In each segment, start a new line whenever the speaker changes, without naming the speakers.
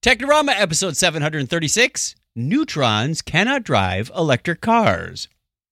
Technorama episode 736, Neutrons Cannot Drive Electric Cars.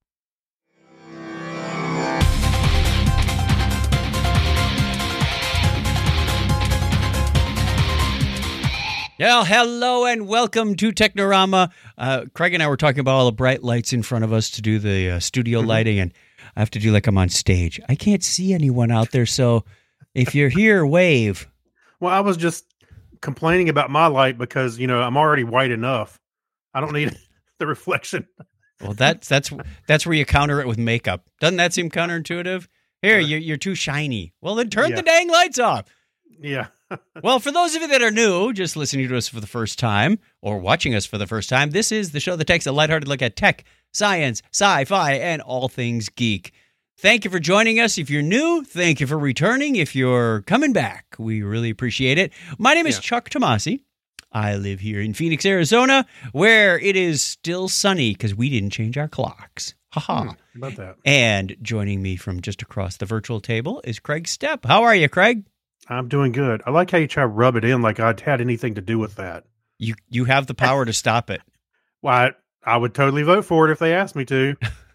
Well, hello and welcome to Technorama. Craig and I were talking about all the bright lights in front of us to do the studio lighting, and I have to do like I'm on stage. I can't see anyone out there, so if you're here, wave.
Well, I was just complaining about my light because, I'm already white enough. I don't need the reflection.
Well, that's where you counter it with makeup. Doesn't that seem counterintuitive? Here, you're too shiny. Well, then turn the dang lights off.
Yeah.
Well, for those of you that are new, just listening to us for the first time or watching us for the first time, this is the show that takes a lighthearted look at tech, science, sci-fi, and all things geek. Thank you for joining us. If you're new, thank you for returning. If you're coming back, we really appreciate it. My name is Chuck Tomasi. I live here in Phoenix, Arizona, where it is still sunny because we didn't change our clocks.
How about that?
And joining me from just across the virtual table is Craig Stepp. How are you, Craig?
I'm doing good. I like how you try to rub it in like I'd had anything to do with that.
You have the power to stop it.
Well, I would totally vote for it if they asked me to.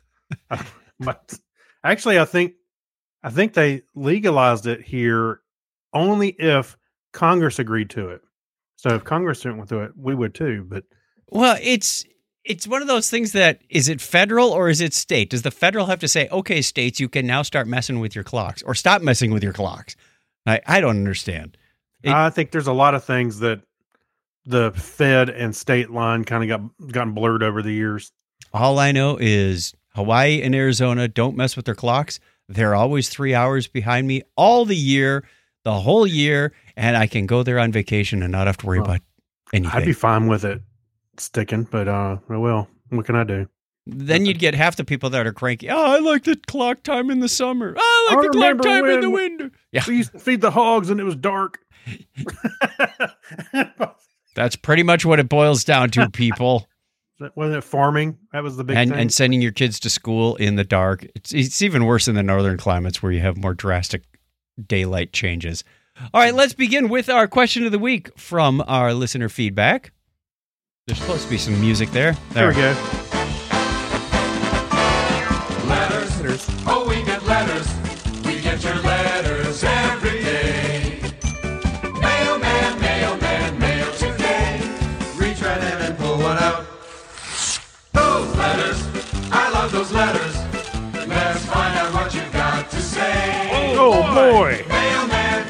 But actually, I think they legalized it here only if Congress agreed to it. So if Congress went with it, we would too. But
well, it's one of those things that, is it federal or is it state? Does the federal have to say, okay, states, you can now start messing with your clocks, or stop messing with your clocks? I don't understand.
I think there's a lot of things that the Fed and state line kind of gotten blurred over the years.
All I know is Hawaii and Arizona don't mess with their clocks. They're always 3 hours behind me all the year, the whole year, and I can go there on vacation and not have to worry about anything.
I'd be fine with it sticking, but well, what can I do?
Then you'd get half the people that are cranky. Oh, I like the clock time in the summer. Oh, I like the clock time in the winter. Yeah.
We used to feed the hogs and it was dark.
That's pretty much what it boils down to, people.
Wasn't it farming? That was the big thing.
And sending your kids to school in the dark. It's even worse in the northern climates where you have more drastic daylight changes. All right, let's begin with our question of the week from our listener feedback. There's supposed to be some music there.
There we go.
Letters. Oh, we get letters. We get your letters every day. Mailman, mail today. Reach right in and pull one out. Those letters, I love those letters. Let's find out what you got to say.
Oh boy.
Mailman,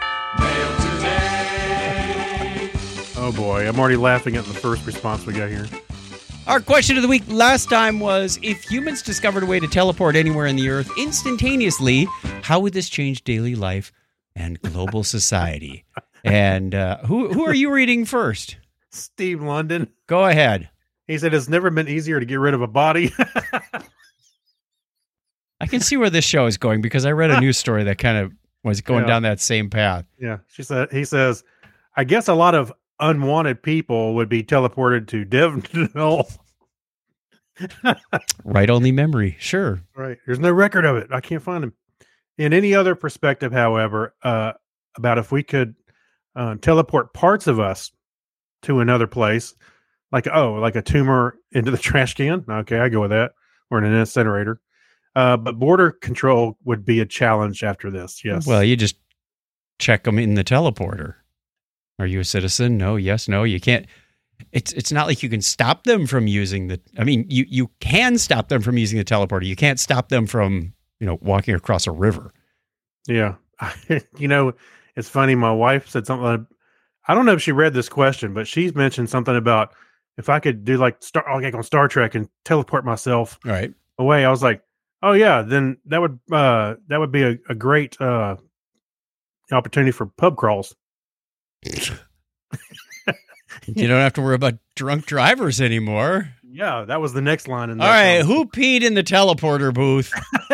mail today.
Oh boy, I'm already laughing at the first response we got here.
Our question of the week last time was, if humans discovered a way to teleport anywhere in the earth instantaneously, how would this change daily life and global society? And who are you reading first?
Steve London.
Go ahead.
He said it's never been easier to get rid of a body.
I can see where this show is going because I read a news story that kind of was going down that same path.
Yeah. He says, I guess a lot of unwanted people would be teleported to Devonville.
Right, only memory. Sure.
Right. There's no record of it. I can't find him. In any other perspective, however, about if we could teleport parts of us to another place, like a tumor into the trash can. Okay, I go with that. Or in an incinerator. But border control would be a challenge after this. Yes.
Well, you just check them in the teleporter. Are you a citizen? No, yes, no. You can't. It's not like you can stop them from using the. I mean, you can stop them from using the teleporter. You can't stop them from walking across a river.
Yeah, it's funny. My wife said something. I don't know if she read this question, but she's mentioned something about if I could do like on Star Trek and teleport myself away. I was like, oh yeah, then that would be a great opportunity for pub crawls.
You don't have to worry about drunk drivers anymore.
Yeah, that was the next line.
All right, who peed in the teleporter booth?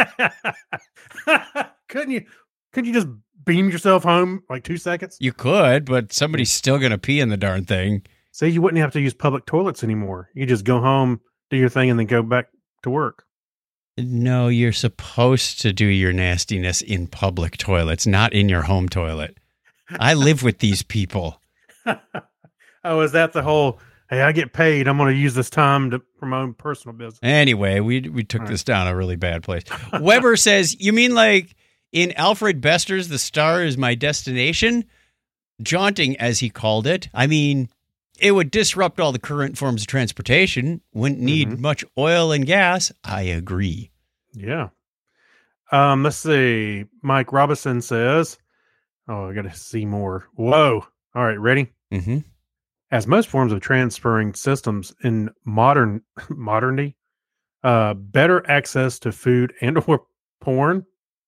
Couldn't you just beam yourself home like 2 seconds?
You could, but somebody's still going to pee in the darn thing.
So you wouldn't have to use public toilets anymore. You just go home, do your thing, and then go back to work.
No, you're supposed to do your nastiness in public toilets, not in your home toilet. I live with these people.
Oh, is that the whole? Hey, I get paid. I'm going to use this time to promote personal business.
Anyway, we took this down a really bad place. Weber says, you mean like in Alfred Bester's The Star is My Destination? Jaunting, as he called it. I mean, it would disrupt all the current forms of transportation. Wouldn't need much oil and gas. I agree.
Yeah. Let's see. Mike Robinson says, oh, I got to see more. Whoa. All right. Ready?
Mm-hmm.
As most forms of transferring systems in modernity, better access to food and or porn.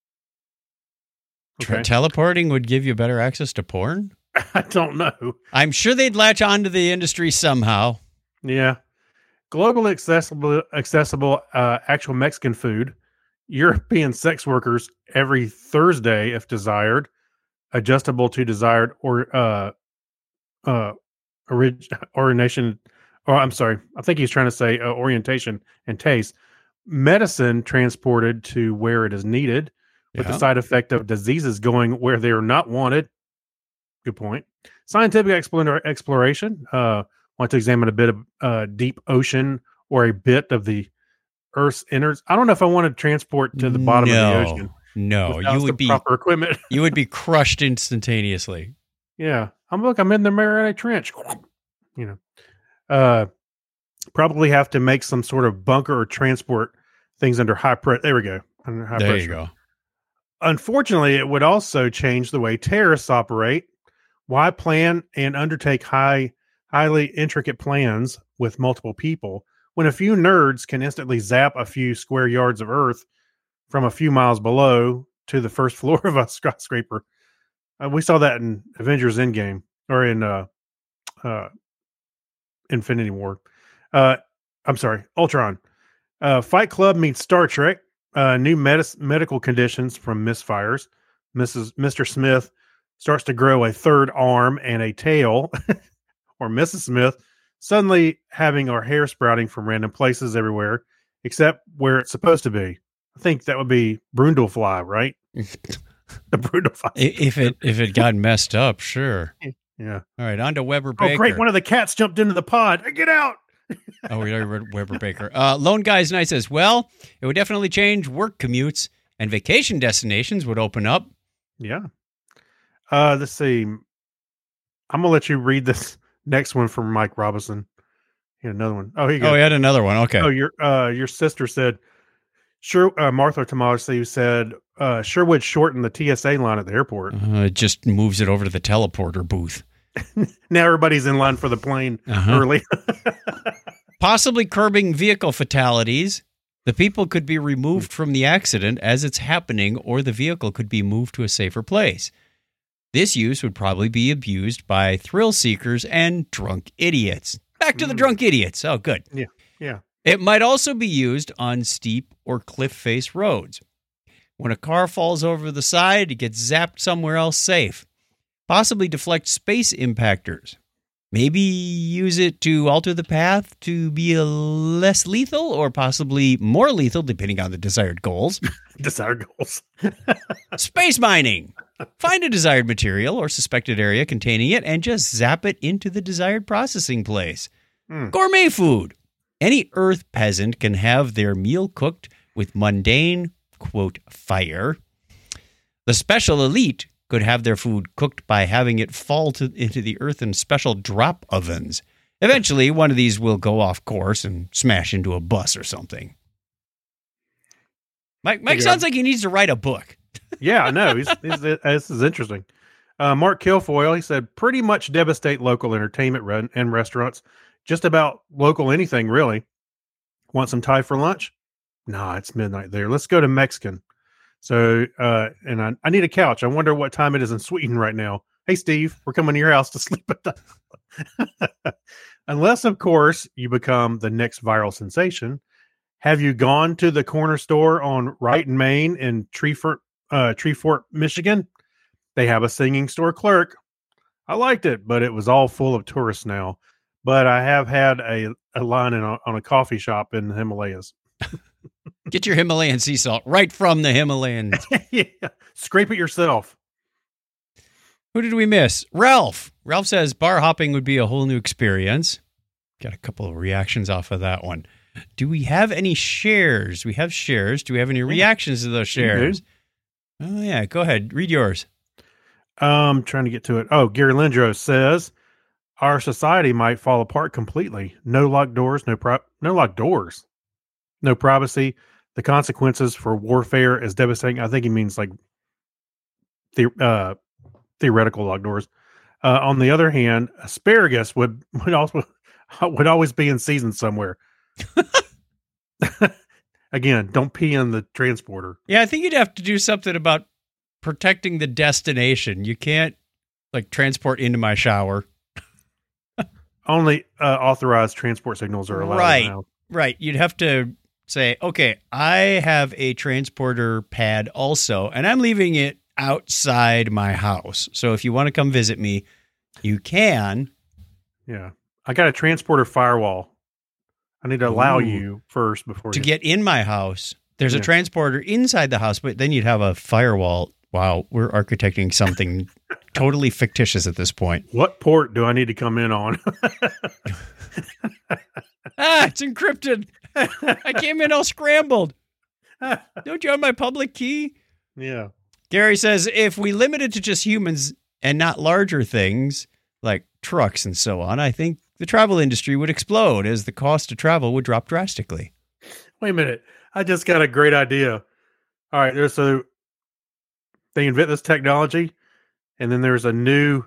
Okay.
Teleporting would give you better access to porn?
I don't know.
I'm sure they'd latch onto the industry somehow.
Yeah. Global accessible actual Mexican food. European sex workers every Thursday, if desired. Adjustable to desired orientation. Or I'm sorry. I think he's trying to say orientation and taste. Medicine transported to where it is needed, with the side effect of diseases going where they are not wanted. Good point. Scientific exploration. Want to examine a bit of deep ocean or a bit of the Earth's innards. I don't know if I want to transport to the bottom of the ocean.
No, you would be
proper equipment.
You would be crushed instantaneously.
Yeah, I'm in the Mariana Trench. You know, probably have to make some sort of bunker or transport things under high pressure. There we go. Under high pressure.
You go.
Unfortunately, it would also change the way terrorists operate. Why plan and undertake highly intricate plans with multiple people when a few nerds can instantly zap a few square yards of earth from a few miles below to the first floor of a skyscraper? We saw that in Avengers Endgame or in Infinity War. I'm sorry, Ultron. Fight Club meets Star Trek. New medical conditions from misfires. Mr. Smith starts to grow a third arm and a tail, or Mrs. Smith suddenly having our hair sprouting from random places everywhere, except where it's supposed to be. I think that would be Brundlefly, right? The Brundlefly.
If it got messed up, sure.
Yeah.
All right, on to Weber Baker.
Oh, great! One of the cats jumped into the pod. Get out!
Oh, we already read Weber Baker. Lone Guy's Night says, well, it would definitely change work commutes and vacation destinations would open up.
Yeah. Let's see. I'm going to let you read this next one from Mike Robinson. He had another one. Oh, here you go.
Oh, he had another one. Okay.
Oh, your sister said, sure. Martha Tomasi said, sure would shorten the TSA line at the airport.
It just moves it over to the teleporter booth.
Now everybody's in line for the plane early.
Possibly curbing vehicle fatalities. The people could be removed from the accident as it's happening, or the vehicle could be moved to a safer place. This use would probably be abused by thrill seekers and drunk idiots. Back to the drunk idiots. Oh, good.
Yeah.
It might also be used on steep or cliff face roads. When a car falls over the side, it gets zapped somewhere else safe. Possibly deflect space impactors. Maybe use it to alter the path to be less lethal or possibly more lethal, depending on the desired goals.
Desired goals.
Space mining. Find a desired material or suspected area containing it and just zap it into the desired processing place. Gourmet food. Any Earth peasant can have their meal cooked with mundane, quote, fire. The special elite could have their food cooked by having it fall into the earth in special drop ovens. Eventually, one of these will go off course and smash into a bus or something. Mike sounds like he needs to write a book.
Yeah, I know. This is interesting. Mark Kilfoyle, he said, pretty much devastate local entertainment and restaurants. Just about local anything, really. Want some Thai for lunch? Nah, it's midnight there. Let's go to Mexican. So, and I need a couch. I wonder what time it is in Sweden right now. Hey, Steve, we're coming to your house to sleep at the... Unless, of course, you become the next viral sensation. Have you gone to the corner store on Wright and Main in Treefort, Michigan? They have a singing store clerk. I liked it, but it was all full of tourists now. But I have had a line on a coffee shop in the Himalayas.
Get your Himalayan sea salt right from the Himalayas.
Yeah. Scrape it yourself.
Who did we miss? Ralph. Ralph says bar hopping would be a whole new experience. Got a couple of reactions off of that one. Do we have any shares? We have shares. Do we have any reactions to those shares? Oh, yeah. Go ahead. Read yours.
Trying to get to it. Oh, Gary Lindros says our society might fall apart completely. No locked doors, no locked doors, no privacy. The consequences for warfare is devastating. I think he means like theoretical locked doors. On the other hand, asparagus would always be in season somewhere. Again, don't pee in the transporter.
Yeah, I think you'd have to do something about protecting the destination. You can't like transport into my shower.
Only authorized transport signals are allowed.
Right. Right. You'd have to say, okay, I have a transporter pad also, and I'm leaving it outside my house. So if you want to come visit me, you can.
Yeah. I got a transporter firewall. I need to allow you first before
to get in my house. There's a transporter inside the house, but then you'd have a firewall. Wow, we're architecting something totally fictitious at this point.
What port do I need to come in on?
It's encrypted. I came in all scrambled. Don't you have my public key?
Yeah.
Gary says, if we limit it to just humans and not larger things like trucks and so on, I think the travel industry would explode as the cost to travel would drop drastically.
Wait a minute. I just got a great idea. All right. So they invent this technology, and then there's a new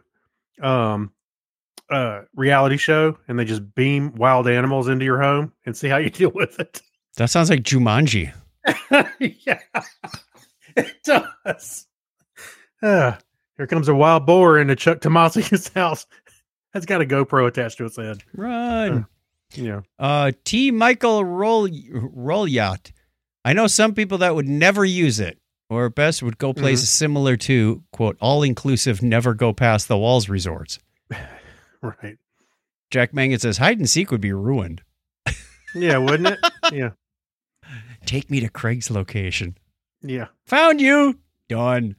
reality show, and they just beam wild animals into your home and see how you deal with it.
That sounds like Jumanji.
Yeah, it does. Here comes a wild boar into Chuck Tomasi's house. That's got a GoPro attached to its head.
Run.
Yeah.
T. Michael Rolyat. I know some people that would never use it, or at best would go places similar to, quote, all-inclusive, never go past the walls resorts.
Right.
Jack Mangan says hide and seek would be ruined.
Yeah, wouldn't it? Yeah.
Take me to Craig's location.
Yeah.
Found you. Done.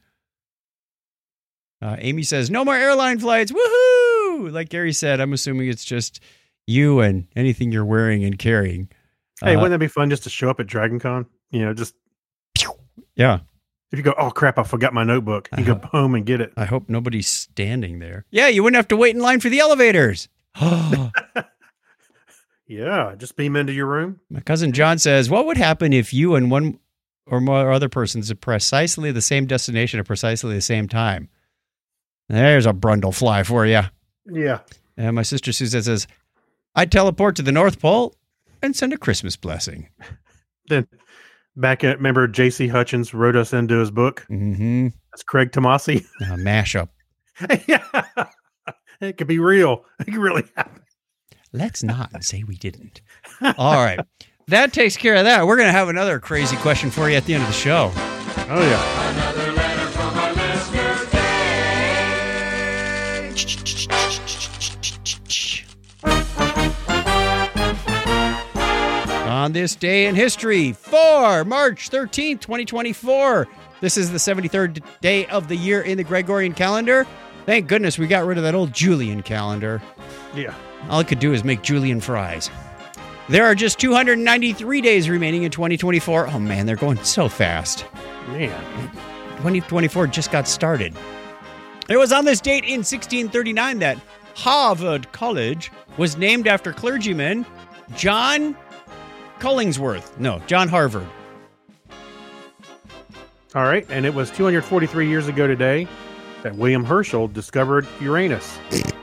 Amy says no more airline flights. Woohoo! Like Gary said, I'm assuming it's just you and anything you're wearing and carrying.
Hey, wouldn't that be fun just to show up at DragonCon? Just
yeah.
If you go, oh crap, I forgot my notebook. You go home and get it.
I hope nobody's standing there. Yeah, you wouldn't have to wait in line for the elevators.
Yeah, just beam into your room.
My cousin John says, what would happen if you and one or more other persons at precisely the same destination at precisely the same time? There's a brundle fly for you.
Yeah.
And my sister Suzette says, I'd teleport to the North Pole and send a Christmas blessing.
Then remember J.C. Hutchins wrote us into his book?
Mm-hmm.
That's Craig Tomasi.
A mashup.
Yeah. It could be real. It could really happen.
Let's not say we didn't. All right. That takes care of that. We're going to have another crazy question for you at the end of the show.
Oh, yeah.
Another letter from a listener
On this day in history, for March 13th, 2024. This is the 73rd day of the year in the Gregorian calendar. Thank goodness we got rid of that old Julian calendar.
Yeah.
All it could do is make Julian fries. There are just 293 days remaining in 2024. Oh, man, they're going so fast.
Man.
2024 just got started. It was on this date in 1639 that Harvard College was named after clergyman John Collingsworth. No, John Harvard.
All right. And it was 243 years ago today that William Herschel discovered Uranus.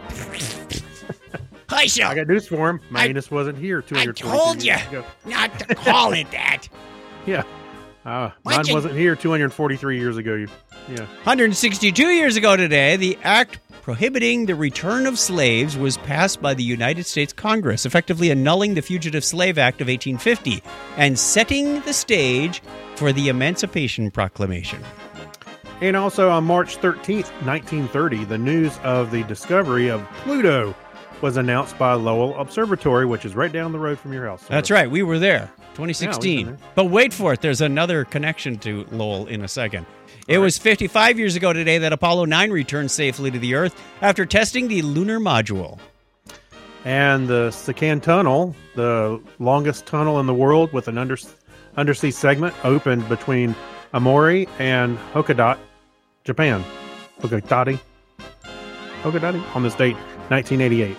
Hi, Shell.
I got news for him. My anus wasn't here 243
I told you
years ago.
not to call it that.
Yeah. Mine wasn't here 243 years ago. Yeah.
162 years ago today, the act prohibiting the return of slaves was passed by the United States Congress, effectively annulling the Fugitive Slave Act of 1850 and setting the stage for the Emancipation Proclamation.
And also on March 13th, 1930, the news of the discovery of Pluto was announced by Lowell Observatory, which is right down the road from your house.
That's right. We were there.
Yeah,
2016.
we were there.
But wait for it. There's another connection to Lowell in a second. It was 55 years ago today that Apollo 9 returned safely to the Earth after testing the lunar module.
And the Sikan Tunnel, the longest tunnel in the world with an undersea segment, opened between Aomori and Hokkaido, Japan. Hokkaido on this date, 1988.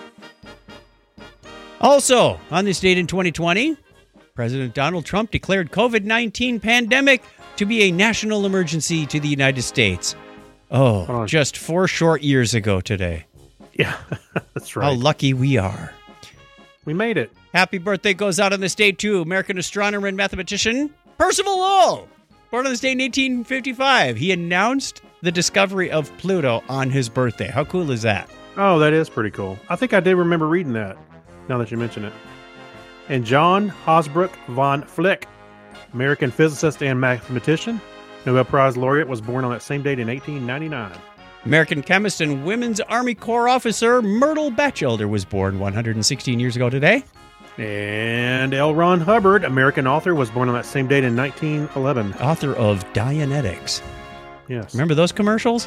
Also, on this date in 2020, President Donald Trump declared COVID-19 pandemic to be a national emergency to the United States. Oh, just 4 short years ago today.
Yeah, that's right.
How lucky we are.
We made it.
Happy birthday goes out on this day to American astronomer and mathematician Percival Lowell. Born on this date in 1855. He announced the discovery of Pluto on his birthday. How cool is that?
Oh, that is pretty cool. I think I did remember reading that, now that you mention it. And John Hosbrook von Flick, American physicist and mathematician, Nobel Prize laureate, was born on that same date in 1899.
American chemist and Women's Army Corps officer Myrtle Batchelder was born 116 years ago today.
And L. Ron Hubbard, American author, was born on that same date in 1911.
Author of Dianetics.
Yes.
Remember those commercials?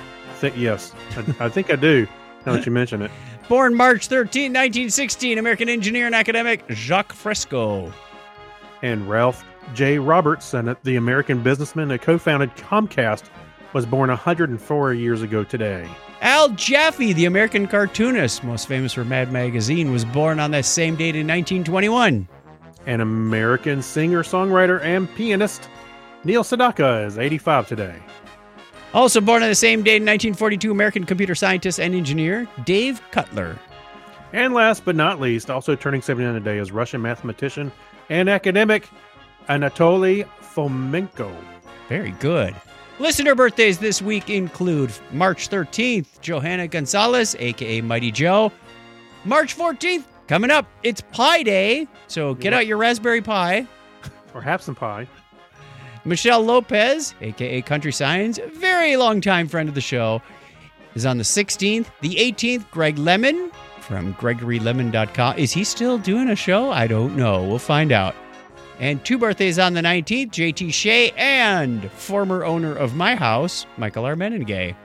Yes. I think I do, now that you mention it.
Born March 13, 1916, American engineer and academic Jacques Fresco.
And Ralph J. Robertson, the American businessman that co-founded Comcast, was born 104 years ago today.
Al Jaffe, the American cartoonist, most famous for Mad Magazine, was born on that same date in 1921.
An American singer, songwriter, and pianist, Neil Sedaka, is 85 today.
Also born on the same date in 1942, American computer scientist and engineer Dave Cutler.
And last but not least, also turning 79 today, is Russian mathematician and academic Anatoly Fomenko.
Very good. Listener birthdays this week include March 13th, Johanna Gonzalez, a.k.a. Mighty Joe. March 14th, coming up, it's Pie Day, so get out your Raspberry Pi.
Or have some pie.
Michelle Lopez, a.k.a. Country Science, very long-time friend of the show, is on the 16th. The 18th, Greg Lemon from GregoryLemon.com. Is he still doing a show? I don't know. We'll find out. And 2 birthdays on the 19th, J.T. Shea and former owner of my house, Michael Armenengay.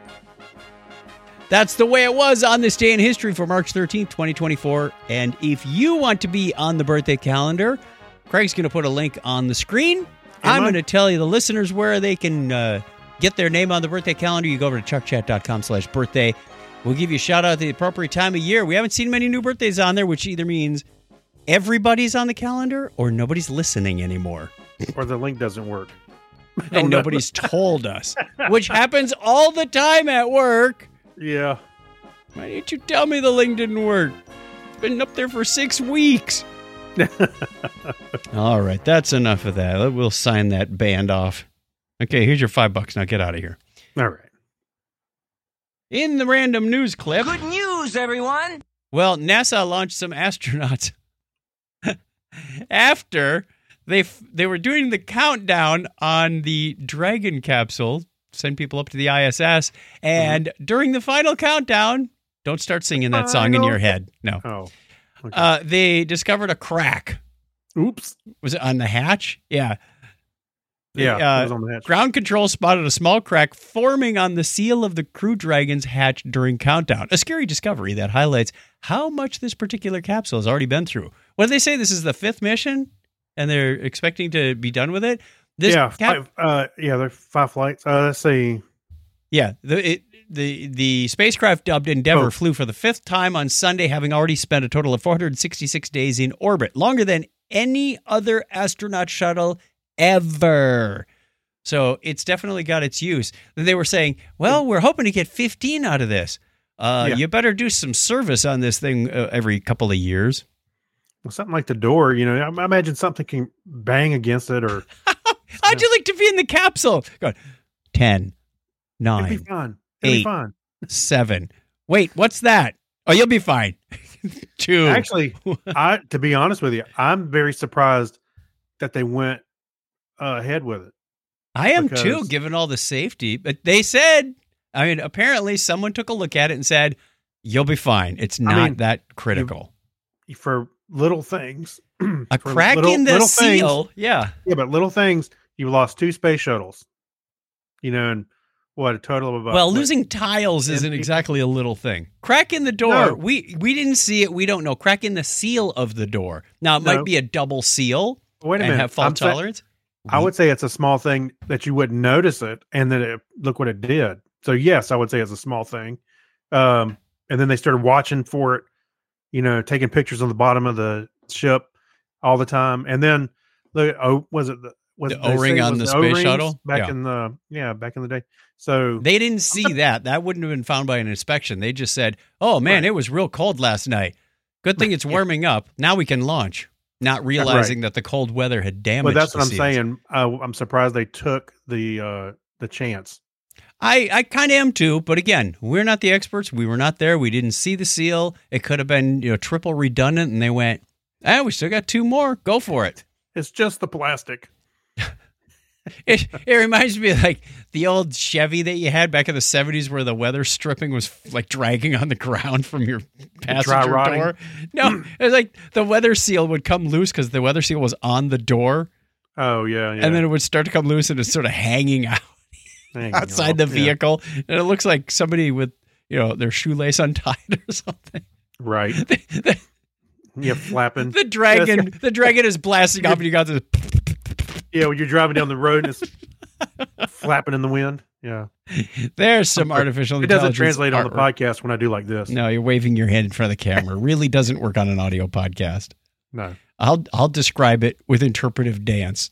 That's the way it was on this day in history for March 13th, 2024. And if you want to be on the birthday calendar, Craig's going to put a link on the screen. I'm going to tell you the listeners where they can get their name on the birthday calendar. You go over to chuckchat.com/birthday. We'll give you a shout out at the appropriate time of year. We haven't seen many new birthdays on there, which either means everybody's on the calendar or nobody's listening anymore.
Or the link doesn't work.
And nobody's told us, which happens all the time at work.
Yeah.
Why didn't you tell me the link didn't work? It's been up there for 6 weeks. All right, that's enough of that. We'll sign that band off. Okay, here's your $5. Now get out of here.
All right.
In the random news clip.
Good news, everyone!
Well, NASA launched some astronauts after they were doing the countdown on the Dragon capsule, send people up to the ISS, and during the final countdown, don't start singing that song in your head. No.
Oh. Okay.
They discovered a crack.
Oops.
Was it on the hatch? Yeah.
Yeah, it was on the hatch.
Ground control spotted a small crack forming on the seal of the Crew Dragon's hatch during countdown. A scary discovery that highlights how much this particular capsule has already been through. What did they say? This is the 5th mission, and they're expecting to be done with it?
There are 5 flights. Let's see.
Yeah, the spacecraft dubbed Endeavour flew for the 5th time on Sunday, having already spent a total of 466 days in orbit, longer than any other astronaut shuttle ever. So it's definitely got its use. They were saying, well, we're hoping to get 15 out of this. You better do some service on this thing every couple of years.
Well, something like the door, I imagine something can bang against it or...
How'd you like to be in the capsule? Go on. 10, 9,
It'll be fine.
8, 7. Wait, what's that? Oh, you'll be fine. 2.
Actually, to be honest with you, I'm very surprised that they went ahead with it.
I am too, given all the safety. But they said, apparently someone took a look at it and said, you'll be fine. It's not that critical.
For little things.
A crack in the seal. Yeah.
Yeah, but little things, you lost 2 space shuttles. and what a total of about.
Well, losing tiles isn't exactly a little thing. Crack in the door.
No.
We didn't see it. We don't know. Crack in the seal of the door. Now, it might be a double seal
Wait a
and
minute.
have fault tolerance.
I would say it's a small thing that you wouldn't notice it, and then look what it did. So yes, I would say it's a small thing. And then they started watching for it, taking pictures on the bottom of the ship all the time. And then the
O-ring on the space shuttle
back in the day. So
they didn't see that. That wouldn't have been found by an inspection. They just said, "Oh man, It was real cold last night. Good thing it's warming up. Now we can launch." Not realizing that the cold weather had damaged.
But that's
the
what I'm
seals.
saying. I'm surprised they took the chance.
I kind of am too, but again, we're not the experts. We were not there. We didn't see the seal. It could have been triple redundant, and they went, we still got 2 more. Go for it.
It's just the plastic.
It reminds me of like the old Chevy that you had back in the 70s where the weather stripping was like dragging on the ground from your passenger door. No, it was like the weather seal would come loose because the weather seal was on the door.
Oh, yeah.
And then it would start to come loose and it's sort of hanging out outside the vehicle. Yeah. And it looks like somebody with, their shoelace untied or something.
Right. Flapping.
The dragon is blasting off and you got this.
Yeah, when you're driving down the road and it's flapping in the wind. Yeah.
There's some artificial
intelligence. It doesn't translate on the podcast when I do like this.
No, you're waving your hand in front of the camera. It really doesn't work on an audio podcast.
No.
I'll describe it with interpretive dance.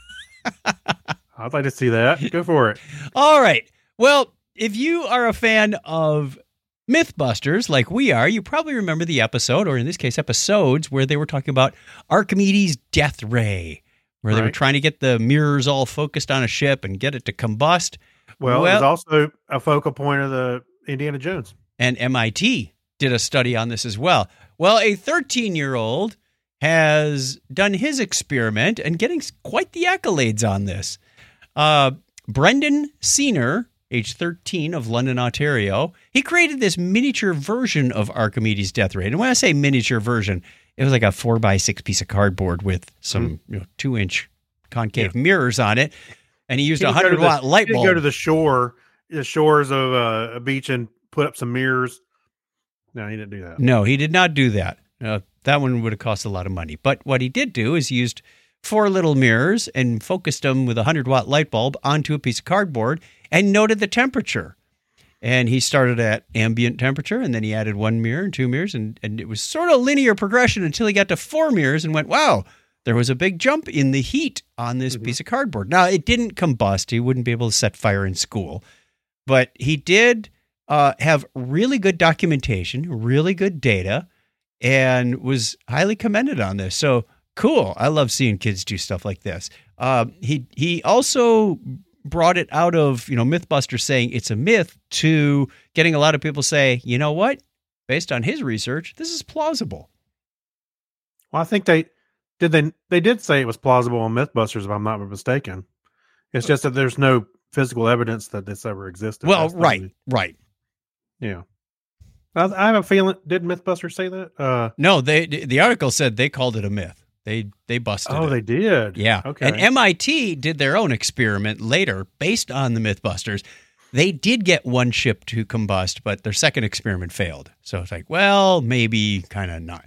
I'd like to see that. Go for it.
All right. Well, if you are a fan of Mythbusters like we are, you probably remember the episode, or in this case, episodes, where they were talking about Archimedes' death ray, where they were trying to get the mirrors all focused on a ship and get it to combust.
Well, it was also a focal point of the Indiana Jones.
And MIT did a study on this as well. Well, a 13-year-old has done his experiment and getting quite the accolades on this. Brendan Senior, age 13 of London, Ontario, he created this miniature version of Archimedes' death ray. And when I say miniature version, it was like a 4x6 piece of cardboard with some 2-inch concave mirrors on it. And he used a 100-watt light bulb.
He didn't go to the shores of a beach and put up some mirrors. No, he didn't do that.
No, he did not do that. That one would have cost a lot of money. But what he did do is used 4 little mirrors and focused them with a 100-watt light bulb onto a piece of cardboard and noted the temperature. And he started at ambient temperature, and then he added 1 mirror and 2 mirrors, and it was sort of linear progression until he got to 4 mirrors and went, wow, there was a big jump in the heat on this piece of cardboard. Now, it didn't combust. He wouldn't be able to set fire in school. But he did have really good documentation, really good data, and was highly commended on this. So cool. I love seeing kids do stuff like this. He also brought it out of, Mythbusters saying it's a myth to getting a lot of people say, you know what? Based on his research, this is plausible.
Well, I think they did say it was plausible on Mythbusters, if I'm not mistaken. It's just that there's no physical evidence that this ever existed.
Well, right.
Yeah. I have a feeling, did Mythbusters say that?
No, the article said they called it a myth. They busted it.
Oh, they did?
Yeah.
Okay.
And MIT did their own experiment later based on the Mythbusters. They did get 1 ship to combust, but their second experiment failed. So it's like, well, maybe kind of not.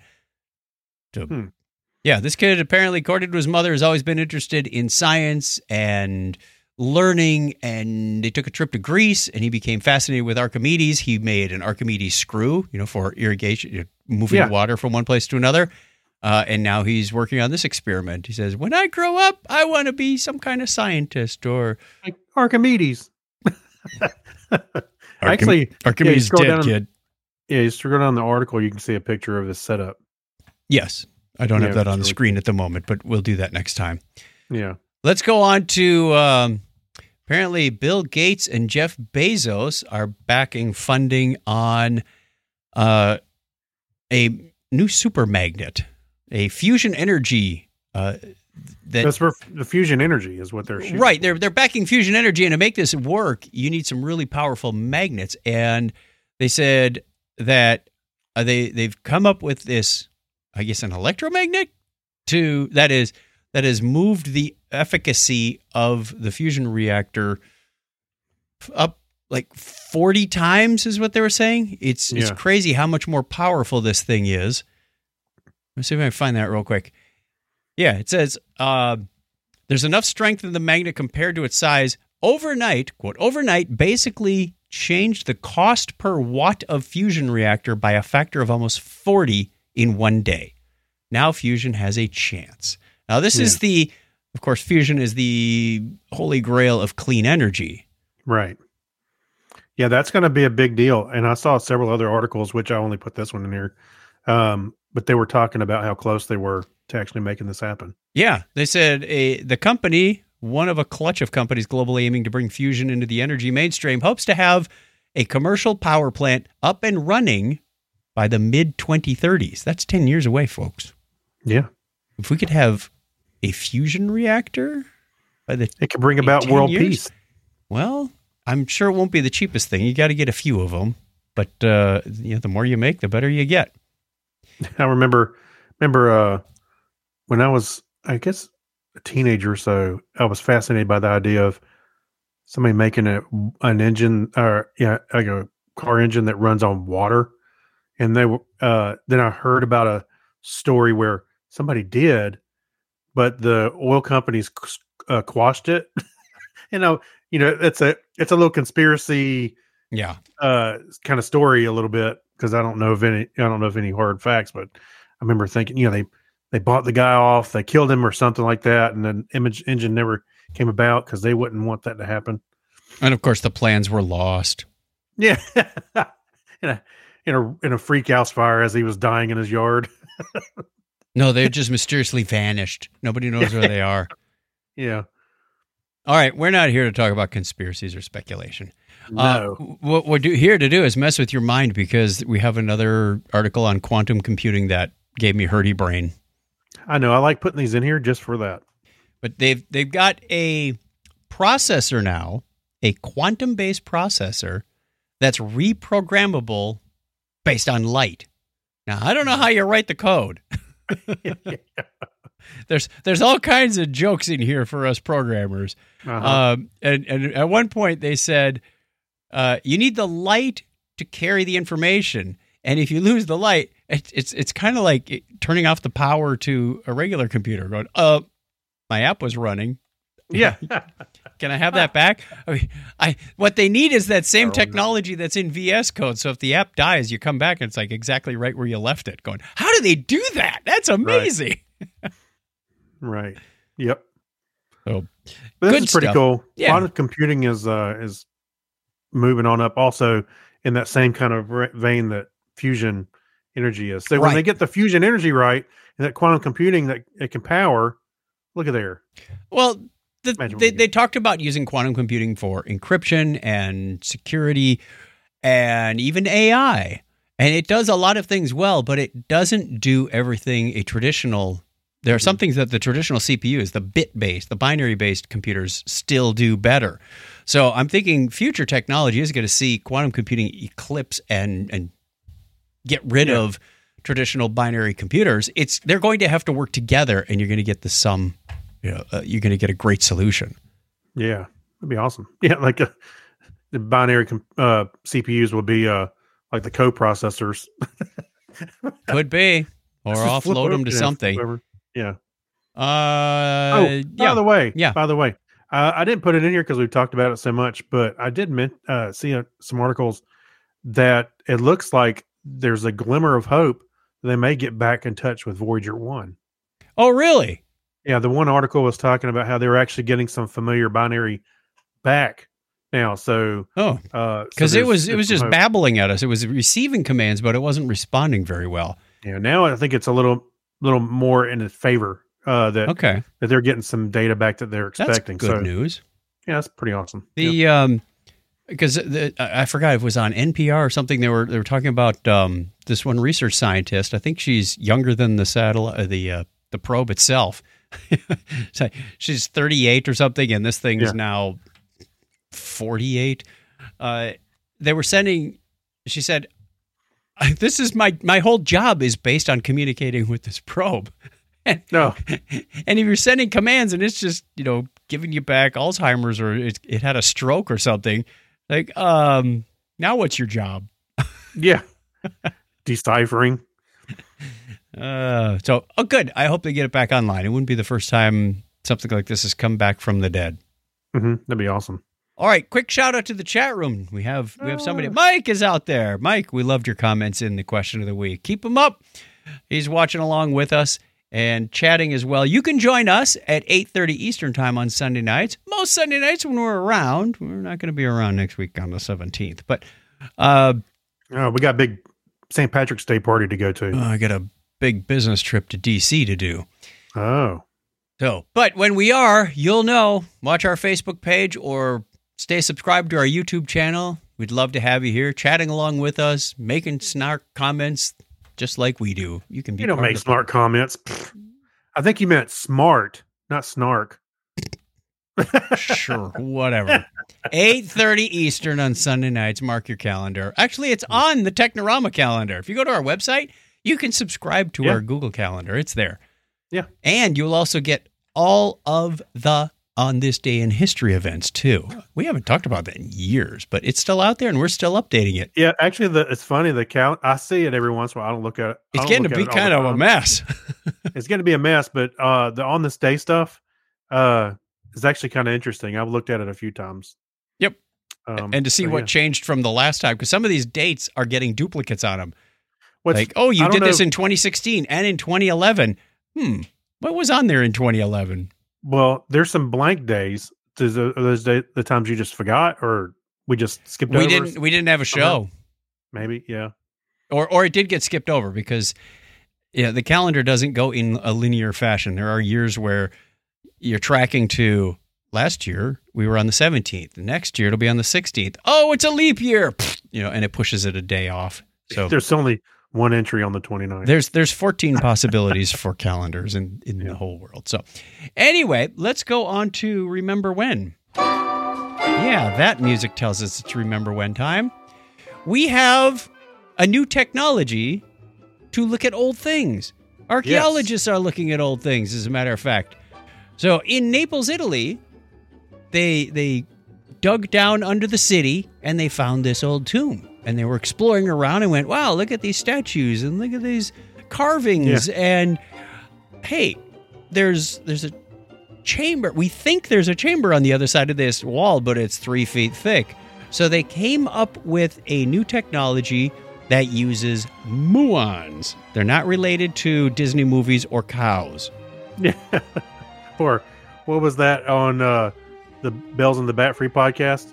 So, yeah, this kid apparently, according to his mother, has always been interested in science and learning, and they took a trip to Greece, and he became fascinated with Archimedes. He made an Archimedes screw, for irrigation, moving water from one place to another. And now he's working on this experiment. He says, when I grow up, I want to be some kind of scientist or...
Like Archimedes.
Archimedes is dead, kid.
Yeah, you scroll down the article, you can see a picture of this setup.
Yes. I don't have that on the screen at the moment, but we'll do that next time.
Yeah.
Let's go on to... apparently, Bill Gates and Jeff Bezos are backing funding on a new super magnet. A fusion energy
that's for the fusion energy is what they're shooting.
Right. They're backing fusion energy, and to make this work, you need some really powerful magnets. And they said that they've come up with this, I guess, an electromagnet that has moved the efficacy of the fusion reactor up like 40 times is what they were saying. It's crazy how much more powerful this thing is. Let's see if I can find that real quick. Yeah, it says there's enough strength in the magnet compared to its size. Overnight, quote, overnight basically changed the cost per watt of fusion reactor by a factor of almost 40 in one day. Now fusion has a chance. Now this is of course, fusion is the holy grail of clean energy.
Right. Yeah, that's going to be a big deal. And I saw several other articles, which I only put this one in here. But they were talking about how close they were to actually making this happen.
Yeah, they said the company, one of a clutch of companies globally aiming to bring fusion into the energy mainstream, hopes to have a commercial power plant up and running by the mid-2030s. That's 10 years away, folks.
Yeah.
If we could have a fusion reactor by
it could bring about world peace.
Well, I'm sure it won't be the cheapest thing. You got to get a few of them, but the more you make, the better you get.
I remember when I was, I guess, a teenager or so, I was fascinated by the idea of somebody making an engine, or like a car engine that runs on water. And they were then I heard about a story where somebody did, but the oil companies quashed it. It's a little conspiracy, kind of story a little bit, because I don't know of any hard facts, but I remember thinking, they bought the guy off, they killed him or something like that, and then engine never came about because they wouldn't want that to happen.
And of course, the plans were lost.
Yeah, in a freak house fire as he was dying in his yard.
No, they just mysteriously vanished. Nobody knows where they are.
Yeah.
All right, we're not here to talk about conspiracies or speculation.
No.
What we're here to do is mess with your mind, because we have another article on quantum computing that gave me hurdy brain.
I know. I like putting these in here just for that.
But they've got a processor now, a quantum-based processor that's reprogrammable based on light. Now, I don't know how you write the code. There's all kinds of jokes in here for us programmers.
Uh-huh.
And at one point they said, you need the light to carry the information. And if you lose the light, it's kind of like turning off the power to a regular computer, going, my app was running.
Yeah.
Can I have that back? What they need is that same technology that's in VS Code. So if the app dies, you come back and it's like exactly right where you left it. Going, how do they do that? That's amazing.
Right. Yep.
So,
but this is pretty cool.
Yeah.
Quantum computing is moving on up, also in that same kind of vein that fusion energy is. So when they get the fusion energy right, and that quantum computing that it can power, look at there.
Well, they talked about using quantum computing for encryption and security and even AI. And it does a lot of things well, but it doesn't do everything a traditional. There are some things that the traditional CPUs, the bit-based, the binary-based computers still do better. So I'm thinking future technology is going to see quantum computing eclipse and get rid of traditional binary computers. They're going to have to work together, and you're going to get the sum. You're going to get a great solution.
Yeah, that'd be awesome. Yeah, like the binary CPUs will be like the co-processors.
Could be, or offload them to something.
Whatever. Yeah.
By
the way, I didn't put it in here because we've talked about it so much, but I did see some articles that it looks like there's a glimmer of hope they may get back in touch with Voyager 1.
Oh, really?
Yeah, the one article was talking about how they were actually getting some familiar binary back now. So,
because it was just babbling at us. It was receiving commands, but it wasn't responding very well.
Yeah, now I think it's a little more in its favor that they're getting some data back that they're expecting.
That's good news.
Yeah, that's pretty awesome.
Because I forgot if it was on NPR or something. They were talking about this one research scientist. I think she's younger than the satellite, the probe itself. She's 38 or something, and this thing is now 48. They were sending. She said, "This is my whole job is based on communicating with this probe." And if you're sending commands and it's just giving you back Alzheimer's or it had a stroke or something, Like, now what's your job?
Yeah. Deciphering.
Good. I hope they get it back online. It wouldn't be the first time something like this has come back from the dead.
That'd be awesome.
All right, quick shout out to the chat room. We have somebody. Mike is out there. Mike, we loved your comments in the question of the week. Keep them up. He's watching along with us and chatting as well. You can join us at 8:30 Eastern time on Sunday nights. Most Sunday nights when we're around. We're not going to be around next week on the 17th, but
we got a big St. Patrick's Day party to go to.
I got a big business trip to DC to do.
Oh.
But when we are, you'll know. Watch our Facebook page or stay subscribed to our YouTube channel. We'd love to have you here chatting along with us, making snark comments just like we do. You can be.
You don't make smart comments. Pfft. I think you meant smart, not snark.
Sure, whatever. 8:30 Eastern on Sunday nights. Mark your calendar. Actually, it's on the Technorama calendar. If you go to our website, you can subscribe to our Google Calendar. It's there.
Yeah.
And you'll also get all of the On This Day in History events, too. We haven't talked about that in years, but it's still out there, and we're still updating it.
Yeah, actually, it's funny. I see it every once in a while. I don't look at it.
It's getting to be kind of a mess.
It's going to be a mess, but the On This Day stuff is actually kind of interesting. I've looked at it a few times.
Yep. And to see what changed from the last time, because some of these dates are getting duplicates on them. You did this in 2016 and in 2011. What was on there in 2011?
Well, there's some blank days. Are those the times you just forgot, or we just skipped over?
We didn't have a show.
Maybe, yeah.
Or it did get skipped over because the calendar doesn't go in a linear fashion. There are years where you're tracking to last year we were on the 17th. The next year it'll be on the 16th. Oh, it's a leap year. And it pushes it a day off. So
there's only one entry on the 29th.
There's 14 possibilities for calendars in the whole world. So anyway, let's go on to Remember When. Yeah, that music tells us it's Remember When time. We have a new technology to look at old things. Archaeologists are looking at old things, as a matter of fact. So in Naples, Italy, they dug down under the city and they found this old tomb. And they were exploring around and went, wow, look at these statues and look at these carvings. Yeah. And hey, there's a chamber. We think there's a chamber on the other side of this wall, but it's 3 feet thick. So they came up with a new technology that uses muons. They're not related to Disney movies or cows.
Yeah. Or what was that on the Bells and the Bat Free podcast?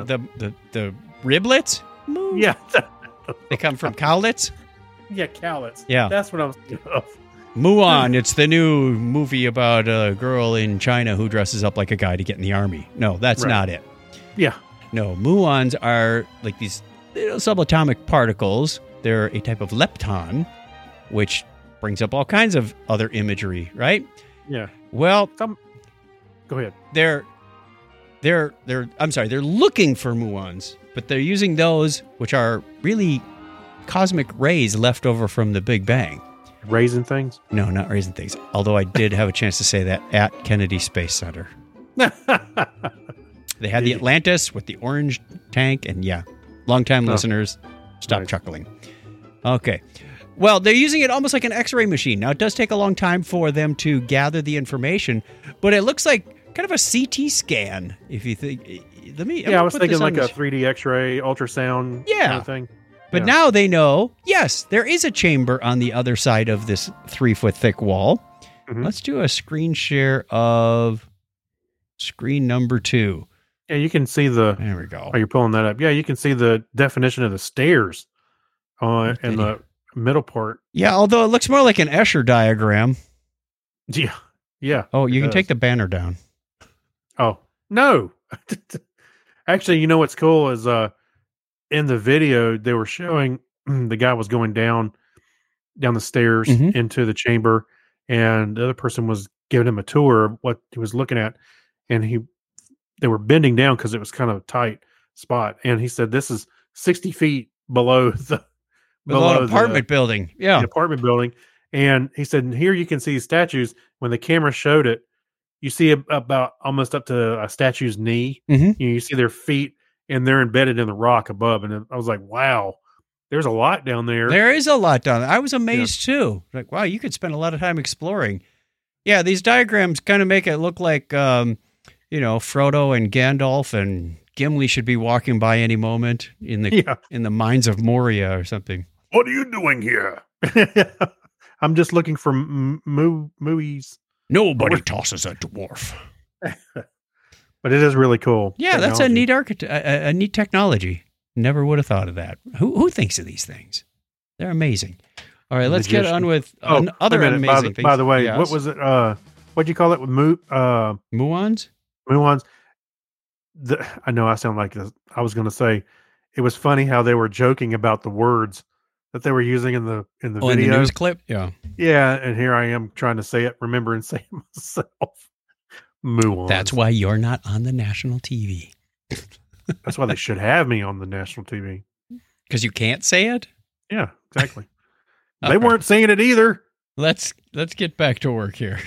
The riblets?
Yeah.
They come from cowlets?
Yeah, cowlets.
Yeah.
That's what I was thinking of.
Muon, it's the new movie about a girl in China who dresses up like a guy to get in the army. No, that's not it.
Yeah.
No, muons are like these little subatomic particles. They're a type of lepton, which brings up all kinds of other imagery, right?
Yeah.
Well,
go ahead.
They're looking for muons, but they're using those which are really cosmic rays left over from the Big Bang.
Raisin things?
No, not raisin things. Although I did have a chance to say that at Kennedy Space Center. They had the Atlantis with the orange tank, and longtime listeners, stop chuckling. Okay. Well, they're using it almost like an X-ray machine. Now, it does take a long time for them to gather the information, but it looks like kind of a CT scan, if you think.
I was thinking like a 3D X-ray ultrasound kind of thing.
But now they know, yes, there is a chamber on the other side of this 3-foot thick wall. Mm-hmm. Let's do a screen share of screen number 2.
Yeah, you can see the...
There we go.
Oh, you're pulling that up. Yeah, you can see the definition of the stairs in the middle part.
Yeah, although it looks more like an Escher diagram.
Yeah, yeah.
Oh, you can take the banner down.
Oh, no. Actually, you know what's cool is... in the video, they were showing the guy was going down the stairs into the chamber, and the other person was giving him a tour of what he was looking at, and they were bending down because it was kind of a tight spot, and he said this is 60 feet below the
apartment building,
the apartment building, and he said here you can see statues. When the camera showed it, you see about almost up to a statue's knee.
Mm-hmm.
You see their feet. and they're embedded in the rock above. And I was like, wow, there's a lot down there.
There is a lot down there. I was amazed too. Like, wow, you could spend a lot of time exploring. Yeah, these diagrams kind of make it look like, Frodo and Gandalf and Gimli should be walking by any moment in the mines of Moria or something.
What are you doing here? I'm just looking for movies.
Nobody tosses a dwarf.
But it is really cool.
Yeah, that's a neat a neat technology. Never would have thought of that. Who thinks of these things? They're amazing. All right, let's get on with other amazing things.
By the way,
yes.
what was it? What'd you call it?
Muons?
Muons. I know I sound like this. I was going to say it was funny how they were joking about the words that they were using in the video.
In the news clip? Yeah.
Yeah, and here I am trying to say it, remember and say it myself. Muons.
That's why you're not on the national TV.
That's why they should have me on the national TV.
Because you can't say it?
Yeah, exactly. They weren't saying it either.
Let's get back to work here.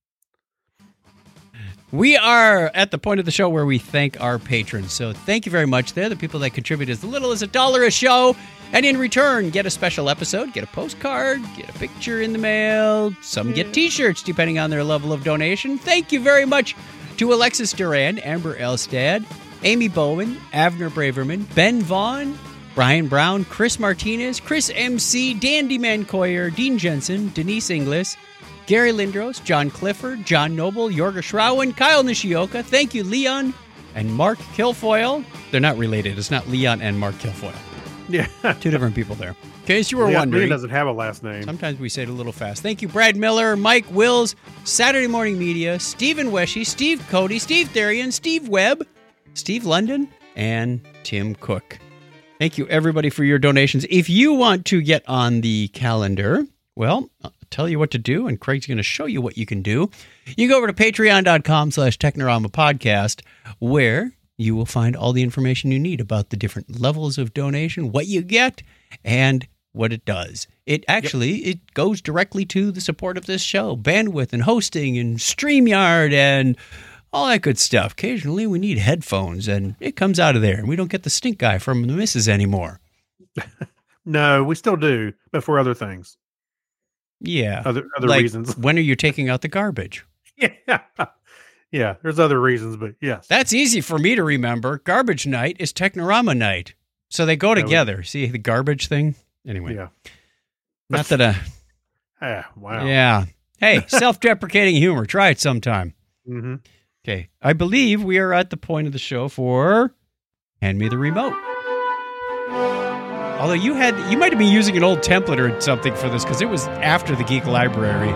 We are at the point of the show where we thank our patrons. So thank you very much. They're the people that contribute as little as $1 a show. And in return, get a special episode, get a postcard, get a picture in the mail. Some get t-shirts, depending on their level of donation. Thank you very much to Alexis Duran, Amber Elstad, Amy Bowman, Avner Braverman, Ben Vaughn, Brian Brown, Chris Martinez, Chris MC, Dandy Mancoyer, Dean Jensen, Denise Inglis, Gary Lindros, John Clifford, John Noble, Jorga Schrauen, Kyle Nishioka. Thank you, Leon and Mark Kilfoyle. They're not related. It's not Leon and Mark Kilfoyle.
Yeah.
Two different people there. In case you were wondering.
Leon doesn't have a last name.
Sometimes we say it a little fast. Thank you, Brad Miller, Mike Wills, Saturday Morning Media, Stephen Weshy, Steve Cody, Steve Therian, Steve Webb, Steve London, and Tim Cook. Thank you, everybody, for your donations. If you want to get on the calendar, well, I'll tell you what to do, and Craig's going to show you what you can do. You go over to patreon.com/Technorama Podcast, where you will find all the information you need about the different levels of donation, what you get, and what it does. It goes directly to the support of this show, bandwidth and hosting and StreamYard and all that good stuff. Occasionally we need headphones, and it comes out of there, and we don't get the stink eye from the missus anymore.
No, we still do, but for other things.
Yeah.
Other
like,
reasons.
When are you taking out the garbage?
Yeah. Yeah, there's other reasons, but yes.
That's easy for me to remember. Garbage night is Technorama night. So they go together. See the garbage thing? Anyway.
Yeah.
Not that
wow.
Yeah. Hey, self-deprecating humor. Try it sometime.
Mm-hmm.
Okay. I believe we are at the point of the show for Hand Me the Remote. Although you might have been using an old template or something for this, because it was after the Geek Library.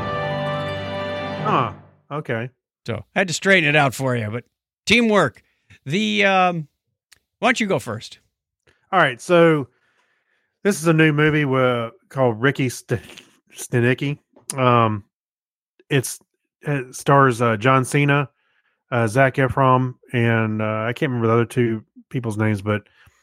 Okay.
So I had to straighten it out for you, but teamwork. Why don't you go first?
All right. So this is a new movie called Ricky Stenicki. It stars John Cena, Zac Efron, and I can't remember the other two people's names, but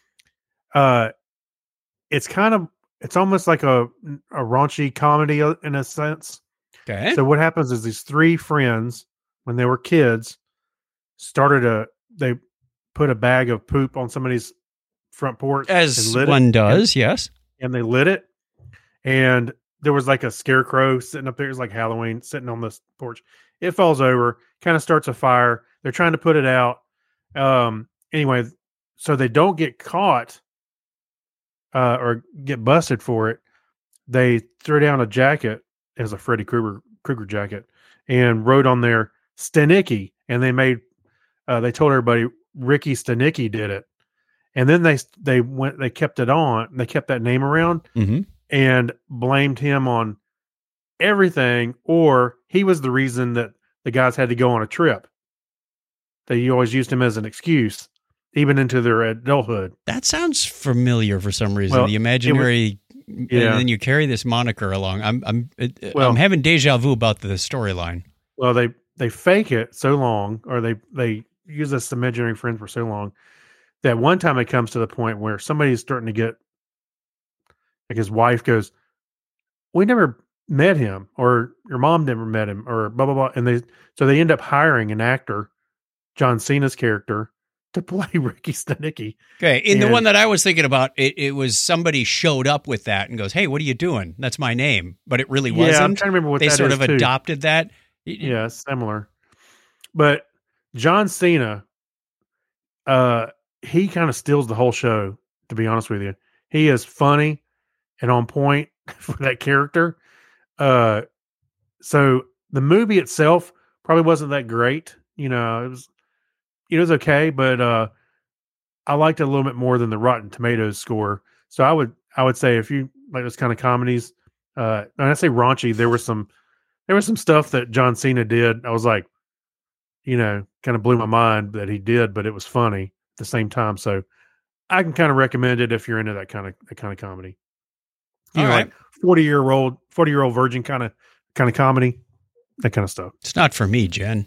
it's almost like a raunchy comedy in a sense.
Okay.
So what happens is these three friends, when they were kids, they put a bag of poop on somebody's front porch.
As one does,
and,
yes.
And they lit it. And there was like a scarecrow sitting up there. It was like Halloween sitting on the porch. It falls over, kind of starts a fire. They're trying to put it out. Anyway, so they don't get caught or get busted for it. They threw down a jacket. It was a Freddy Krueger jacket, and wrote on there Stenicki, and they told everybody Ricky Stenicki did it. And then they kept it on. They kept that name around and blamed him on everything, or he was the reason that the guys had to go on a trip. They always used him as an excuse, even into their adulthood.
That sounds familiar for some reason. Well, the imaginary, and then you carry this moniker along. I'm having deja vu about the storyline. Well,
they fake it so long, or they use this imaginary friend for so long, that one time it comes to the point where somebody's starting to get, like, his wife goes, "We never met him," or "Your mom never met him," or blah blah blah, and they end up hiring an actor, John Cena's character, to play Ricky Stenicki.
Okay. In the
And-
one that I was thinking about, it was somebody showed up with that and goes, "Hey, what are you doing? That's my name." But it really
Yeah, I'm
wasn't.
trying to remember what
They
that
sort
is,
of
too.
adopted that.
Yeah, similar. But John Cena, he kind of steals the whole show, to be honest with you. He is funny and on point for that character. So the movie itself probably wasn't that great. You know, it was okay, but I liked it a little bit more than the Rotten Tomatoes score. So I would say if you like those kind of comedies, when I say raunchy, there was some stuff that John Cena did. I was like, you know, kind of blew my mind that he did, but it was funny at the same time. So I can kind of recommend it if you're into that kind of comedy. You
All
know,
right.
like 40-year-old virgin kind of comedy, that kind of stuff.
It's not for me, Jen.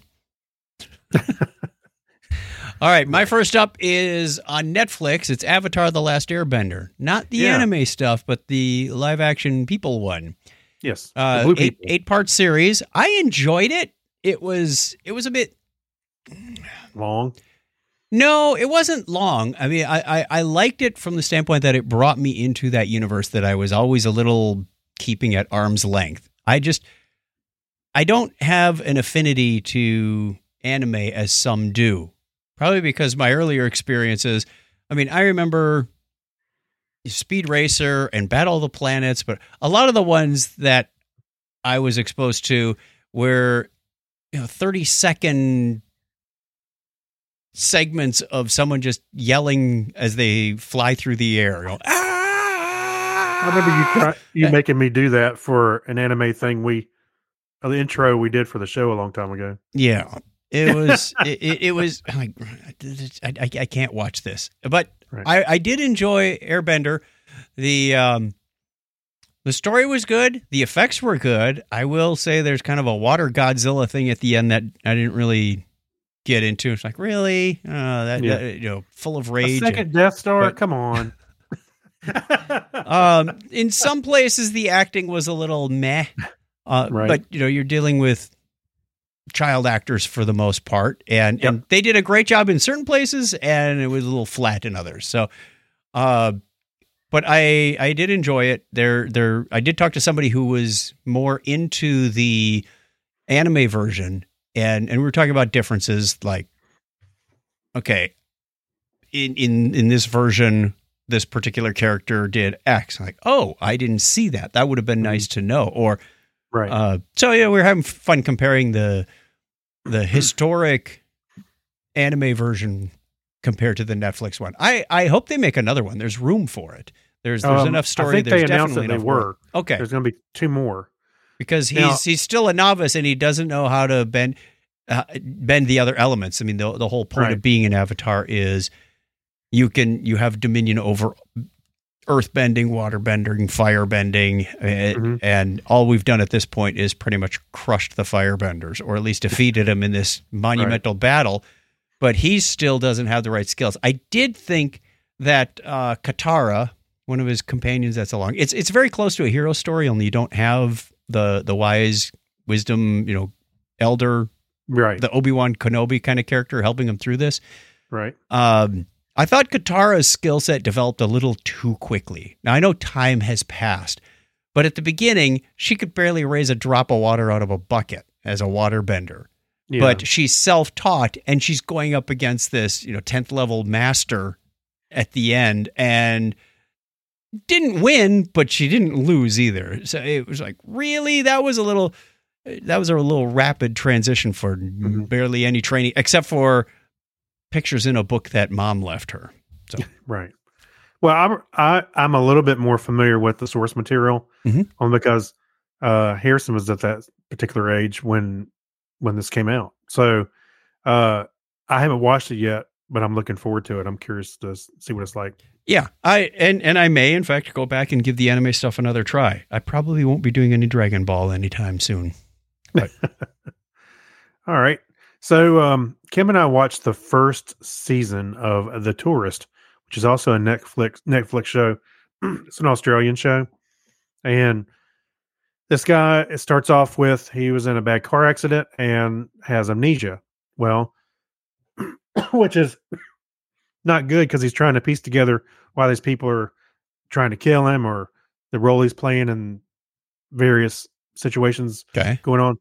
All right. My first up is on Netflix. It's Avatar: The Last Airbender. Not the
Yeah.
anime stuff, but the live action people one.
Yes, the blue people.
8-part series. I enjoyed it. It was a bit.
Long.
No, it wasn't long. I mean, I liked it from the standpoint that it brought me into that universe that I was always a little keeping at arm's length. I don't have an affinity to anime as some do. Probably because my earlier experiences, I mean, I remember Speed Racer and Battle of the Planets, but a lot of the ones that I was exposed to were, 30-second segments of someone just yelling as they fly through the air.
I remember you making me do that for an anime thing the intro we did for the show a long time ago.
Yeah, it was. it was like I can't watch this, but
Right.
I did enjoy Airbender. The story was good. The effects were good. I will say there's kind of a water Godzilla thing at the end that I didn't really get into. It's like, really? That, full of
A
rage.
second Death Star?
but-
Come on.
In some places, the acting was a little meh.
Right.
But, you're dealing with child actors for the most part. And they did a great job in certain places, and it was a little flat in others. So, but I did enjoy it. I did talk to somebody who was more into the anime version, and we were talking about differences. Like, okay, in this version, this particular character did X. Like, oh, I didn't see that. That would have been nice to know. Or,
Right.
so yeah, we were having fun comparing the historic anime version compared to the Netflix one. I hope they make another one. There's room for it. There's enough story.
I think
There's
they announced
definitely
that they
enough work.
were.
Okay,
There's going to be 2 more.
because
Now-
he's still a novice and he doesn't know how to bend the other elements. I mean, the whole point
Right.
of being an avatar is you have dominion over earth bending, water bending, fire bending,
Mhm.
and all we've done at this point is pretty much crushed the firebenders, or at least defeated them in this monumental battle. But he still doesn't have the right skills. I did think that Katara, one of his companions that's along, it's very close to a hero story, only you don't have the wise wisdom, elder,
Right.
the Obi-Wan Kenobi kind of character helping him through this.
Right.
I thought Katara's skill set developed a little too quickly. Now, I know time has passed, but at the beginning, she could barely raise a drop of water out of a bucket as a waterbender.
Yeah.
But she's self-taught, and she's going up against this, 10th level master at the end, and didn't win, but she didn't lose either. So it was like, really? That was a little rapid transition for barely any training, except for pictures in a book that mom left her. So
Right. Well, I'm a little bit more familiar with the source material,
Mhm.
only because Harrison was at that particular age when this came out. So I haven't watched it yet, but I'm looking forward to it. I'm curious to see what it's like.
yeah, I may in fact go back and give the anime stuff another try. I probably won't be doing any Dragon Ball anytime soon.
All right. So Kim and I watched the first season of The Tourist, which is also a Netflix show. It's an Australian show. And this guy, it starts off with he was in a bad car accident and has amnesia. Well, which is not good because he's trying to piece together why these people are trying to kill him or the role he's playing in various situations
Okay.
going on.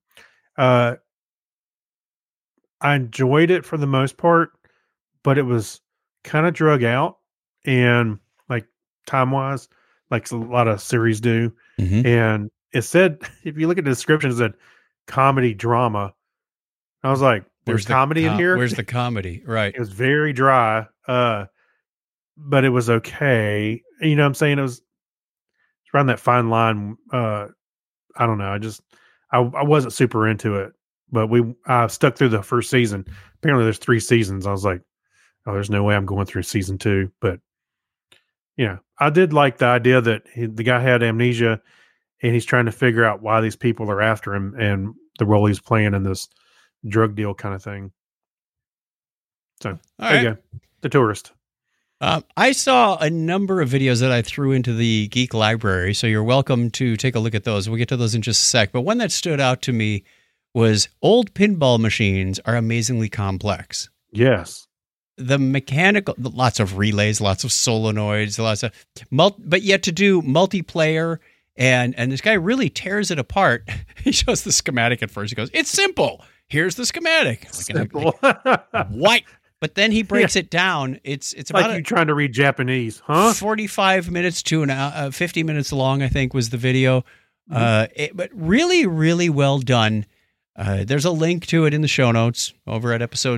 I enjoyed it for the most part, but it was kind of drug out and like time wise, like a lot of series do.
Mhm.
And it said, if you look at the description, it said comedy drama. I was like, there's comedy in here.
Where's the comedy? Right.
It was very dry, but it was okay. You know what I'm saying? It's around that fine line. I don't know. I wasn't super into it, but I stuck through the first season. Apparently there's 3 seasons. I was like, oh, there's no way I'm going through season 2. But yeah, I did like the idea that the guy had amnesia and he's trying to figure out why these people are after him and the role he's playing in this drug deal kind of thing. So
All
there you go. The Tourist.
I saw a number of videos that I threw into the Geek Library, so you're welcome to take a look at those. We'll get to those in just a sec. But one that stood out to me was old pinball machines are amazingly complex.
Yes.
The mechanical, lots of relays, lots of solenoids, lots of, but yet to do multiplayer, and this guy really tears it apart. He shows the schematic at first. He goes, "It's simple. Here's the schematic."
Simple.
What? But then he breaks it down. It's about
like you trying to read Japanese, huh?
45 minutes to 50 minutes long, I think, was the video. But really, really well done. There's a link to it in the show notes over at episode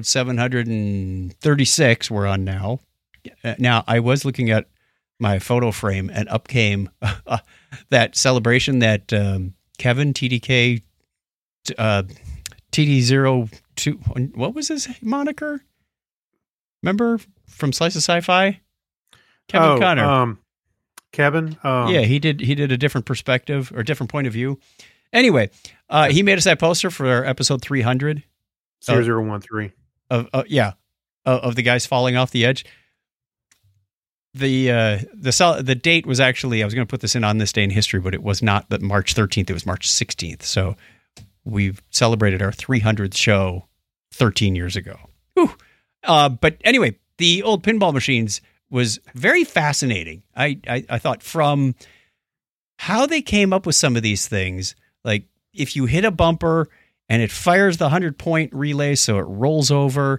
736 we're on now. Now, I was looking at my photo frame and up came that celebration that Kevin, TDK, TD02, what was his moniker? Remember from Slice of Sci-Fi? Kevin Connor.
Kevin.
Yeah, he did a different perspective or different point of view. Anyway, he made us that poster for episode 300.
0013.
Of the guys falling off the edge. The date was actually, I was going to put this in on this day in history, but it was not. But March 13th, it was March 16th. So we've celebrated our 300th show 13 years ago. Whew. But anyway, the old pinball machines was very fascinating. I thought from how they came up with some of these things, like if you hit a bumper and it fires the 100-point relay, so it rolls over.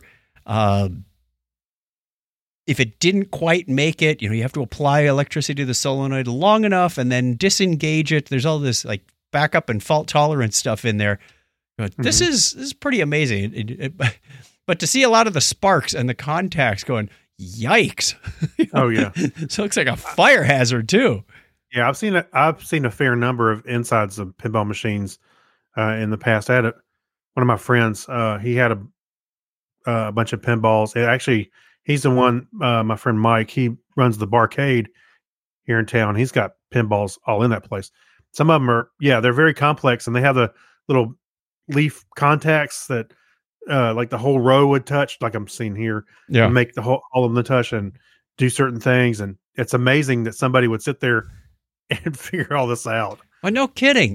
If it didn't quite make it, you have to apply electricity to the solenoid long enough and then disengage it. There's all this like backup and fault tolerance stuff in there. But this is pretty amazing. But to see a lot of the sparks and the contacts going, yikes.
Oh yeah.
So it looks like a fire hazard too.
Yeah, I've seen a fair number of insides of pinball machines in the past. I had one of my friends. He had a bunch of pinballs. Actually, he's the one. My friend Mike. He runs the Barcade here in town. He's got pinballs all in that place. Some of them are, they're very complex, and they have the little leaf contacts that like the whole row would touch, like I'm seeing here.
Yeah,
and make all of them touch and do certain things. And it's amazing that somebody would sit there and figure all this out.
Well, no kidding.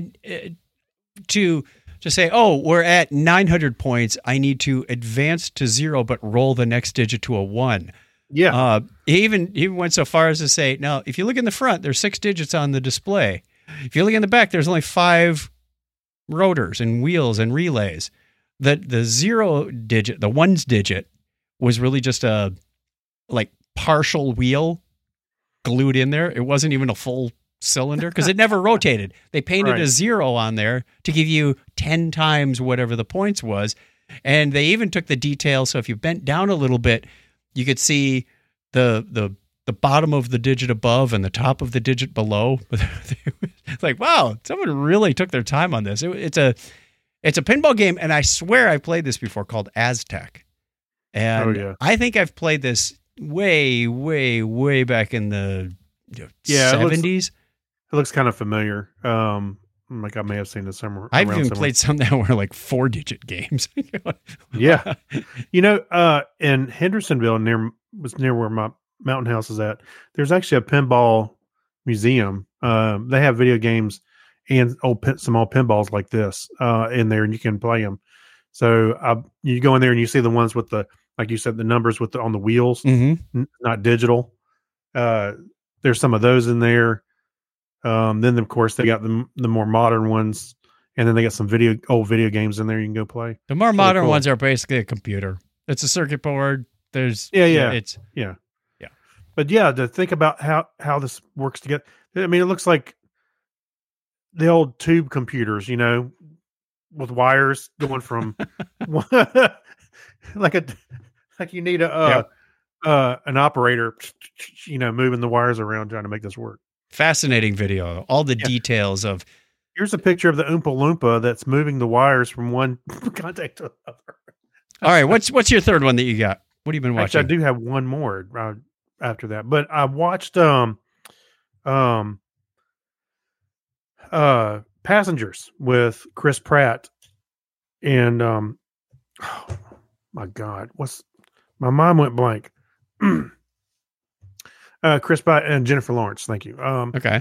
To say, oh, we're at 900 points, I need to advance to 0, but roll the next digit to a 1.
Yeah.
He even went so far as to say, now, if you look in the front, there's 6 digits on the display. If you look in the back, there's only 5 rotors and wheels and relays. The 0 digit, the 1's digit, was really just a like partial wheel glued in there. It wasn't even a full cylinder because it never rotated. They painted a 0 on there to give you 10 times whatever the points was. And they even took the detail. So if you bent down a little bit, you could see the bottom of the digit above and the top of the digit below. It's like, wow, someone really took their time on this. It's a pinball game, and I swear I played this before, called Aztec. And I think I've played this way, way, way back in the 70s.
It looks kind of familiar. Like I may have seen this somewhere.
I've even played some that were like 4-digit games.
Yeah. In Hendersonville, near where my mountain house is at, there's actually a pinball museum. They have video games and some old pinballs like this in there, and you can play them. So you go in there and you see the ones with the like you said, the numbers on the wheels, not digital. There's some of those in there. Then of course they got the more modern ones, and then they got some old video games in there you can go play.
The more modern ones are basically a computer. It's a circuit board. There's
yeah. But yeah, to think about how this works together. I mean, it looks like the old tube computers, with wires going from like you need an operator, moving the wires around trying to make this work.
Fascinating video. All the details of.
Here's a picture of the Oompa Loompa that's moving the wires from one contact to another.
All right, what's your third one that you got? What have you been watching?
Actually, I do have one more after that, but I watched Passengers with Chris Pratt and oh my God, my mind went blank. Chris Pratt and Jennifer Lawrence. Thank you.
Okay.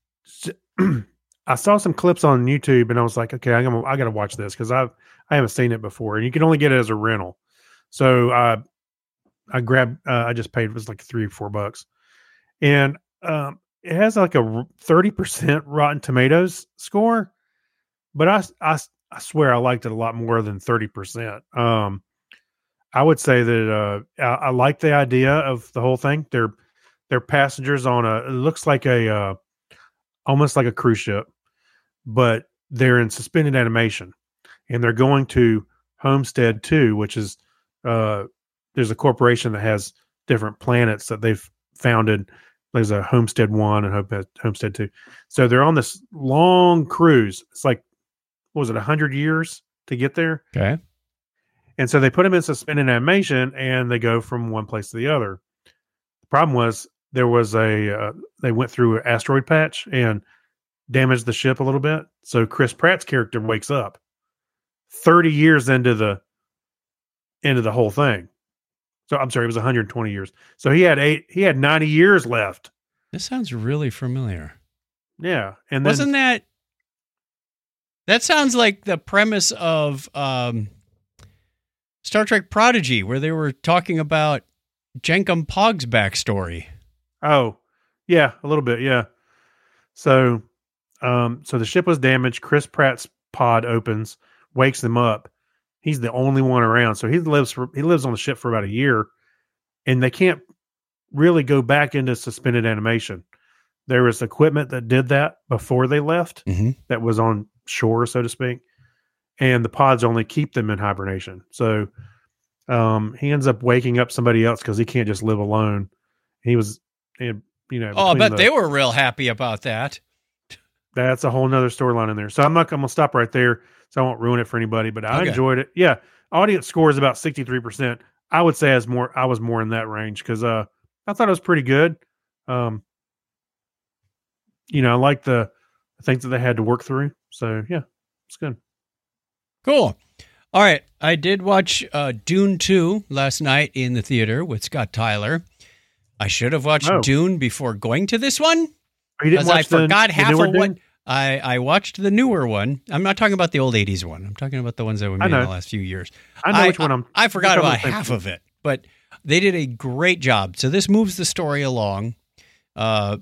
I saw some clips on YouTube and I was like, okay, I got to watch this because I haven't seen it before, and you can only get it as a rental. So I grabbed. I just paid, it was like $3 or $4, and it has like a 30% Rotten Tomatoes score, but I swear I liked it a lot more than 30%. I would say that I like the idea of the whole thing. They're passengers on it looks like almost like a cruise ship, but they're in suspended animation, and they're going to Homestead 2, which is there's a corporation that has different planets that they've founded. There's a Homestead 1 and Homestead 2. So they're on this long cruise. It's like, what was it, 100 years to get there?
Okay.
And so they put them in suspended animation and they go from one place to the other. The problem was there was they went through an asteroid patch and damaged the ship a little bit. So Chris Pratt's character wakes up 30 years into the whole thing. So I'm sorry, it was 120 years. So he had 90 years left.
This sounds really familiar.
Yeah. And then,
wasn't that sounds like the premise of Star Trek Prodigy, where they were talking about Jankum Pog's backstory.
Oh, yeah, a little bit. Yeah. So the ship was damaged. Chris Pratt's pod opens, wakes them up. He's the only one around. So he lives on the ship for about a year, and they can't really go back into suspended animation. There was equipment that did that before they left, that was on shore, so to speak. And the pods only keep them in hibernation. So he ends up waking up somebody else because he can't just live alone. He was,
I bet they were real happy about that.
That's a whole nother storyline in there. So I'm going to stop right there so I won't ruin it for anybody, but I enjoyed it. Yeah. Audience score is about 63%. I would say I was more in that range because I thought it was pretty good. I like the things that they had to work through. So yeah, it's good.
Cool. All right. I did watch Dune 2 last night in the theater with Scott Tyler. I should have watched Dune before going to this one. Because I forgot half of what I watched the newer one. I'm not talking about the old 80s one. I'm talking about the ones that we made in the last few years.
I know which one
I forgot about half of it, but they did a great job. So this moves the story along. The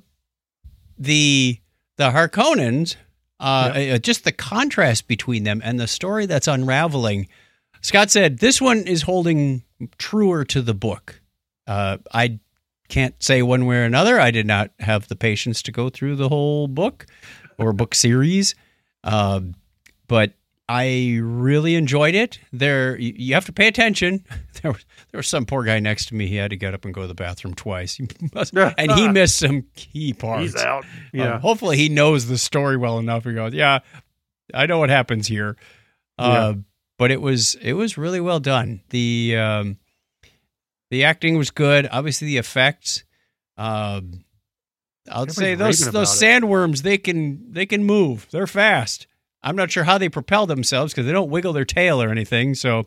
Harkonnens, just the contrast between them and the story that's unraveling. Scott said this one is holding truer to the book. I can't say one way or another. I did not have the patience to go through the whole book or book series, but I really enjoyed it. You have to pay attention. There was some poor guy next to me. He had to get up and go to the bathroom twice, and he missed some key parts.
He's out. Yeah.
Hopefully, he knows the story well enough. He goes, "Yeah, I know what happens here." But it was really well done. The acting was good. Obviously, the effects. I'll say those sandworms, they can move. They're fast. I'm not sure how they propel themselves because they don't wiggle their tail or anything. So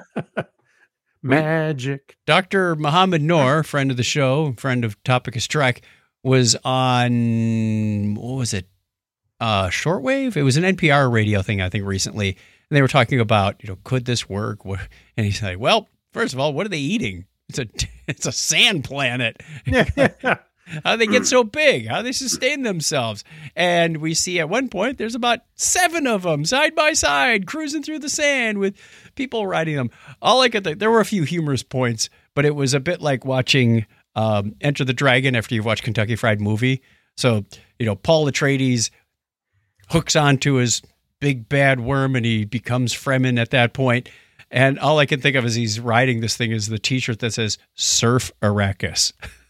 magic.
Dr. Muhammad Noor, friend of the show, friend of Topicus Trek, was on, what was it? Shortwave? It was an NPR radio thing, I think, recently. And they were talking about, could this work? And he's like, well, First of all, what are they eating? It's a sand planet.
Yeah.
How do they get so big? How do they sustain themselves? And we see at one point there's about 7 of them side by side cruising through the sand with people riding them. All I could think, there were a few humorous points, but it was a bit like watching Enter the Dragon after you've watched Kentucky Fried Movie. So, Paul Atreides hooks onto his big bad worm and he becomes Fremen at that point. And all I can think of as he's riding this thing is the t-shirt that says Surf Arrakis.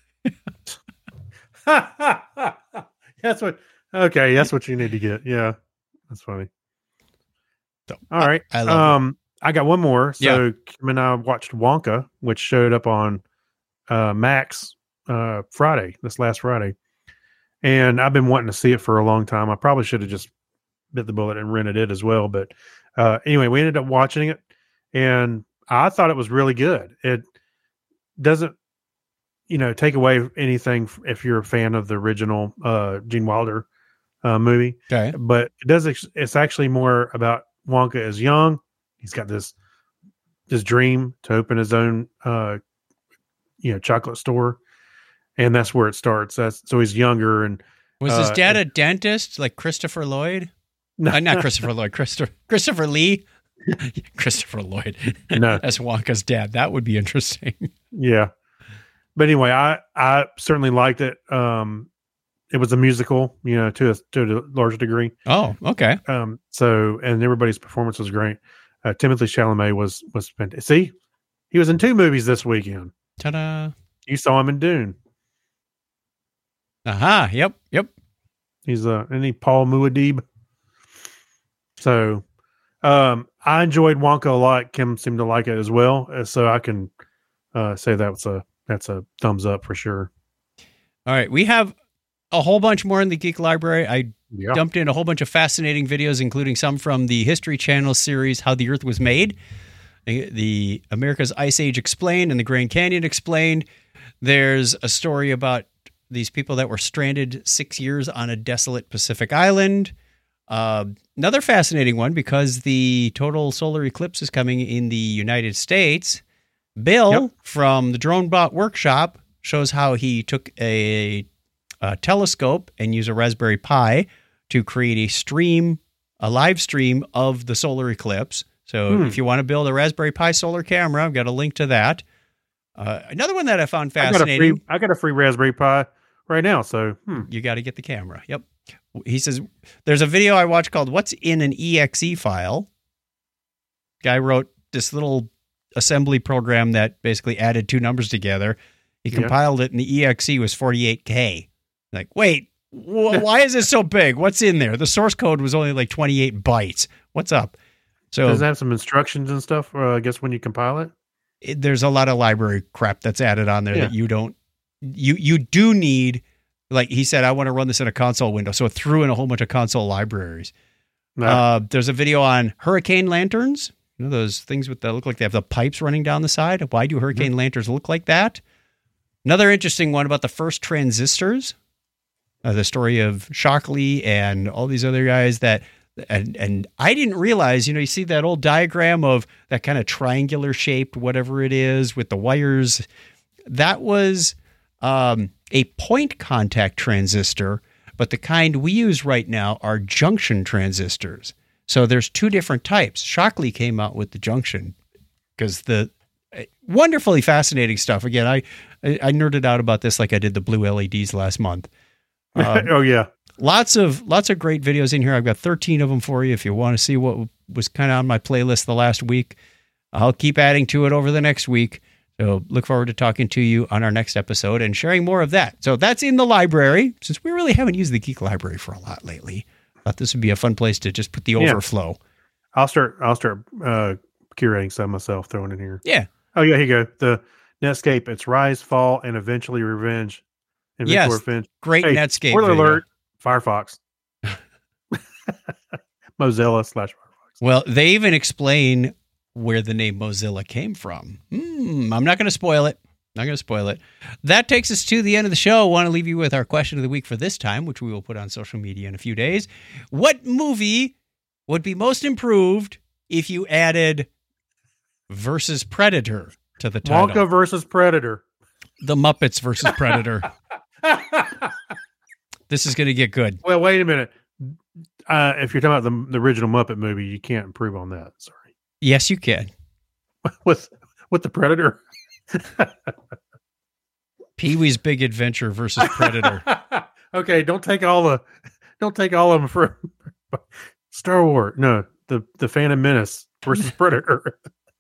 That's what you need to get. Yeah. That's funny.
So,
all right.
I love it.
I got one more. So
Yeah.
Kim and I watched Wonka, which showed up on Max this last Friday. And I've been wanting to see it for a long time. I probably should have just bit the bullet and rented it as well. But anyway, we ended up watching it and I thought it was really good. It doesn't, take away anything if you're a fan of the original Gene Wilder movie.
Okay.
But it's actually more about Wonka as young. He's got this dream to open his own chocolate store, and that's where it starts. So he's younger, and
Was his dad a dentist like Christopher Lloyd? Not Christopher Lloyd, Christopher Lee. Christopher Lloyd.
No.
That's Wonka's dad. That would be interesting.
Yeah. But anyway, I certainly liked it. It was a musical, to a large degree.
Oh, okay.
So, and everybody's performance was great. Timothée Chalamet was fantastic. See, he was in 2 movies this weekend.
Ta-da.
You saw him in Dune.
Aha. Yep.
He's any Paul Muad'Dib. So, I enjoyed Wonka a lot. Kim seemed to like it as well. So I can say that's a thumbs up for sure.
All right. We have a whole bunch more in the Geek Library. I
Yeah.
dumped in a whole bunch of fascinating videos, including some from the History Channel series, How the Earth Was Made, the America's Ice Age Explained, and the Grand Canyon Explained. There's a story about these people that were stranded 6 years on a desolate Pacific island. Another fascinating one, because the total solar eclipse is coming in the United States. Bill from the Drone Bot Workshop shows how he took a telescope and used a Raspberry Pi to create a live stream of the solar eclipse. So if you want to build a Raspberry Pi solar camera, I've got a link to that. Another one that I found fascinating.
I got a free Raspberry Pi right now. So
You got to get the camera. Yep. He says, there's a video I watched called What's in an EXE File? Guy wrote this little assembly program that basically added 2 numbers together. He compiled it and the EXE was 48K. Like, wait, why is it so big? What's in there? The source code was only like 28 bytes. What's up? So
does it have some instructions and stuff? I guess when you compile it,
there's a lot of library crap that's added on there that you do need. Like he said, I want to run this in a console window. So it threw in a whole bunch of console libraries.
No.
There's a video on hurricane lanterns. Those things that look like they have the pipes running down the side. Why do hurricane lanterns look like that? Another interesting one about the first transistors. The story of Shockley and all these other guys and I didn't realize, you see that old diagram of that kind of triangular shaped, whatever it is with the wires. That was a point contact transistor, but the kind we use right now are junction transistors. So there's 2 different types. Shockley came out with the junction because the wonderfully fascinating stuff. Again, I nerded out about this like I did the blue LEDs last month.
Oh yeah.
Lots of great videos in here. I've got 13 of them for you. If you want to see what was kind of on my playlist the last week, I'll keep adding to it over the next week. So look forward to talking to you on our next episode and sharing more of that. So that's in the library. Since we really haven't used the Geek Library for a lot lately, I thought this would be a fun place to just put the overflow.
I'll start curating some myself, throwing in here.
Yeah.
Oh yeah, here you go. The Netscape. It's Rise, Fall, and Eventually Revenge.
Yes.
Revenge.
Great Netscape.
Spoiler
video.
alert. Firefox. Mozilla/Firefox.
Well, they even explain where the name Mozilla came from. I'm not going to spoil it. That takes us to the end of the show. I want to leave you with our question of the week for this time, which we will put on social media in a few days. What movie would be most improved if you added versus Predator to the title.
Wonka versus Predator.
The Muppets versus Predator. This is going to get good.
Well, wait a minute. If you're talking about the original Muppet movie, you can't improve on that. Sorry.
Yes, you can.
With the Predator.
Pee-wee's Big Adventure versus Predator.
Okay, don't take all of them for Star Wars. No, the Phantom Menace versus Predator.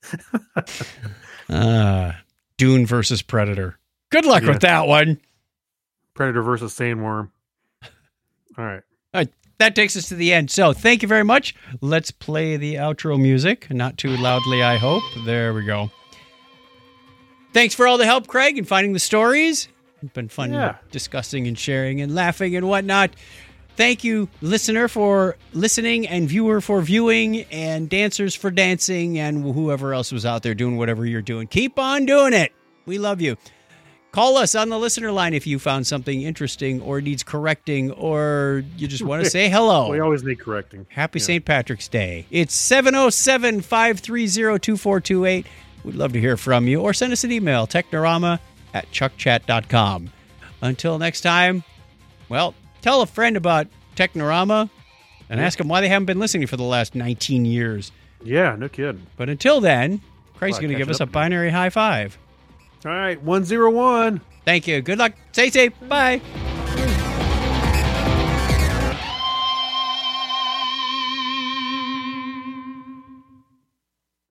Dune versus Predator. Good luck with that one.
Predator versus Sandworm. All right.
That takes us to the end. So thank you very much. Let's play the outro music. Not too loudly, I hope. There we go. Thanks for all the help, Craig, in finding the stories. It's been fun discussing and sharing and laughing and whatnot. Thank you, listener, for listening, and viewer for viewing, and dancers for dancing, and whoever else was out there doing whatever you're doing. Keep on doing it. We love you. Call us on the listener line if you found something interesting or needs correcting, or you just want to say hello.
We always need correcting.
Happy St. Patrick's Day. It's 707-530-2428. We'd love to hear from you, or send us an email, technorama@chuckchat.com. Until next time, well, tell a friend about Technorama and ask them why they haven't been listening for the last 19 years.
Yeah, no kidding.
But until then, Craig's going to give us a binary high five.
All right, 101.
Thank you. Good luck. Stay safe. Bye.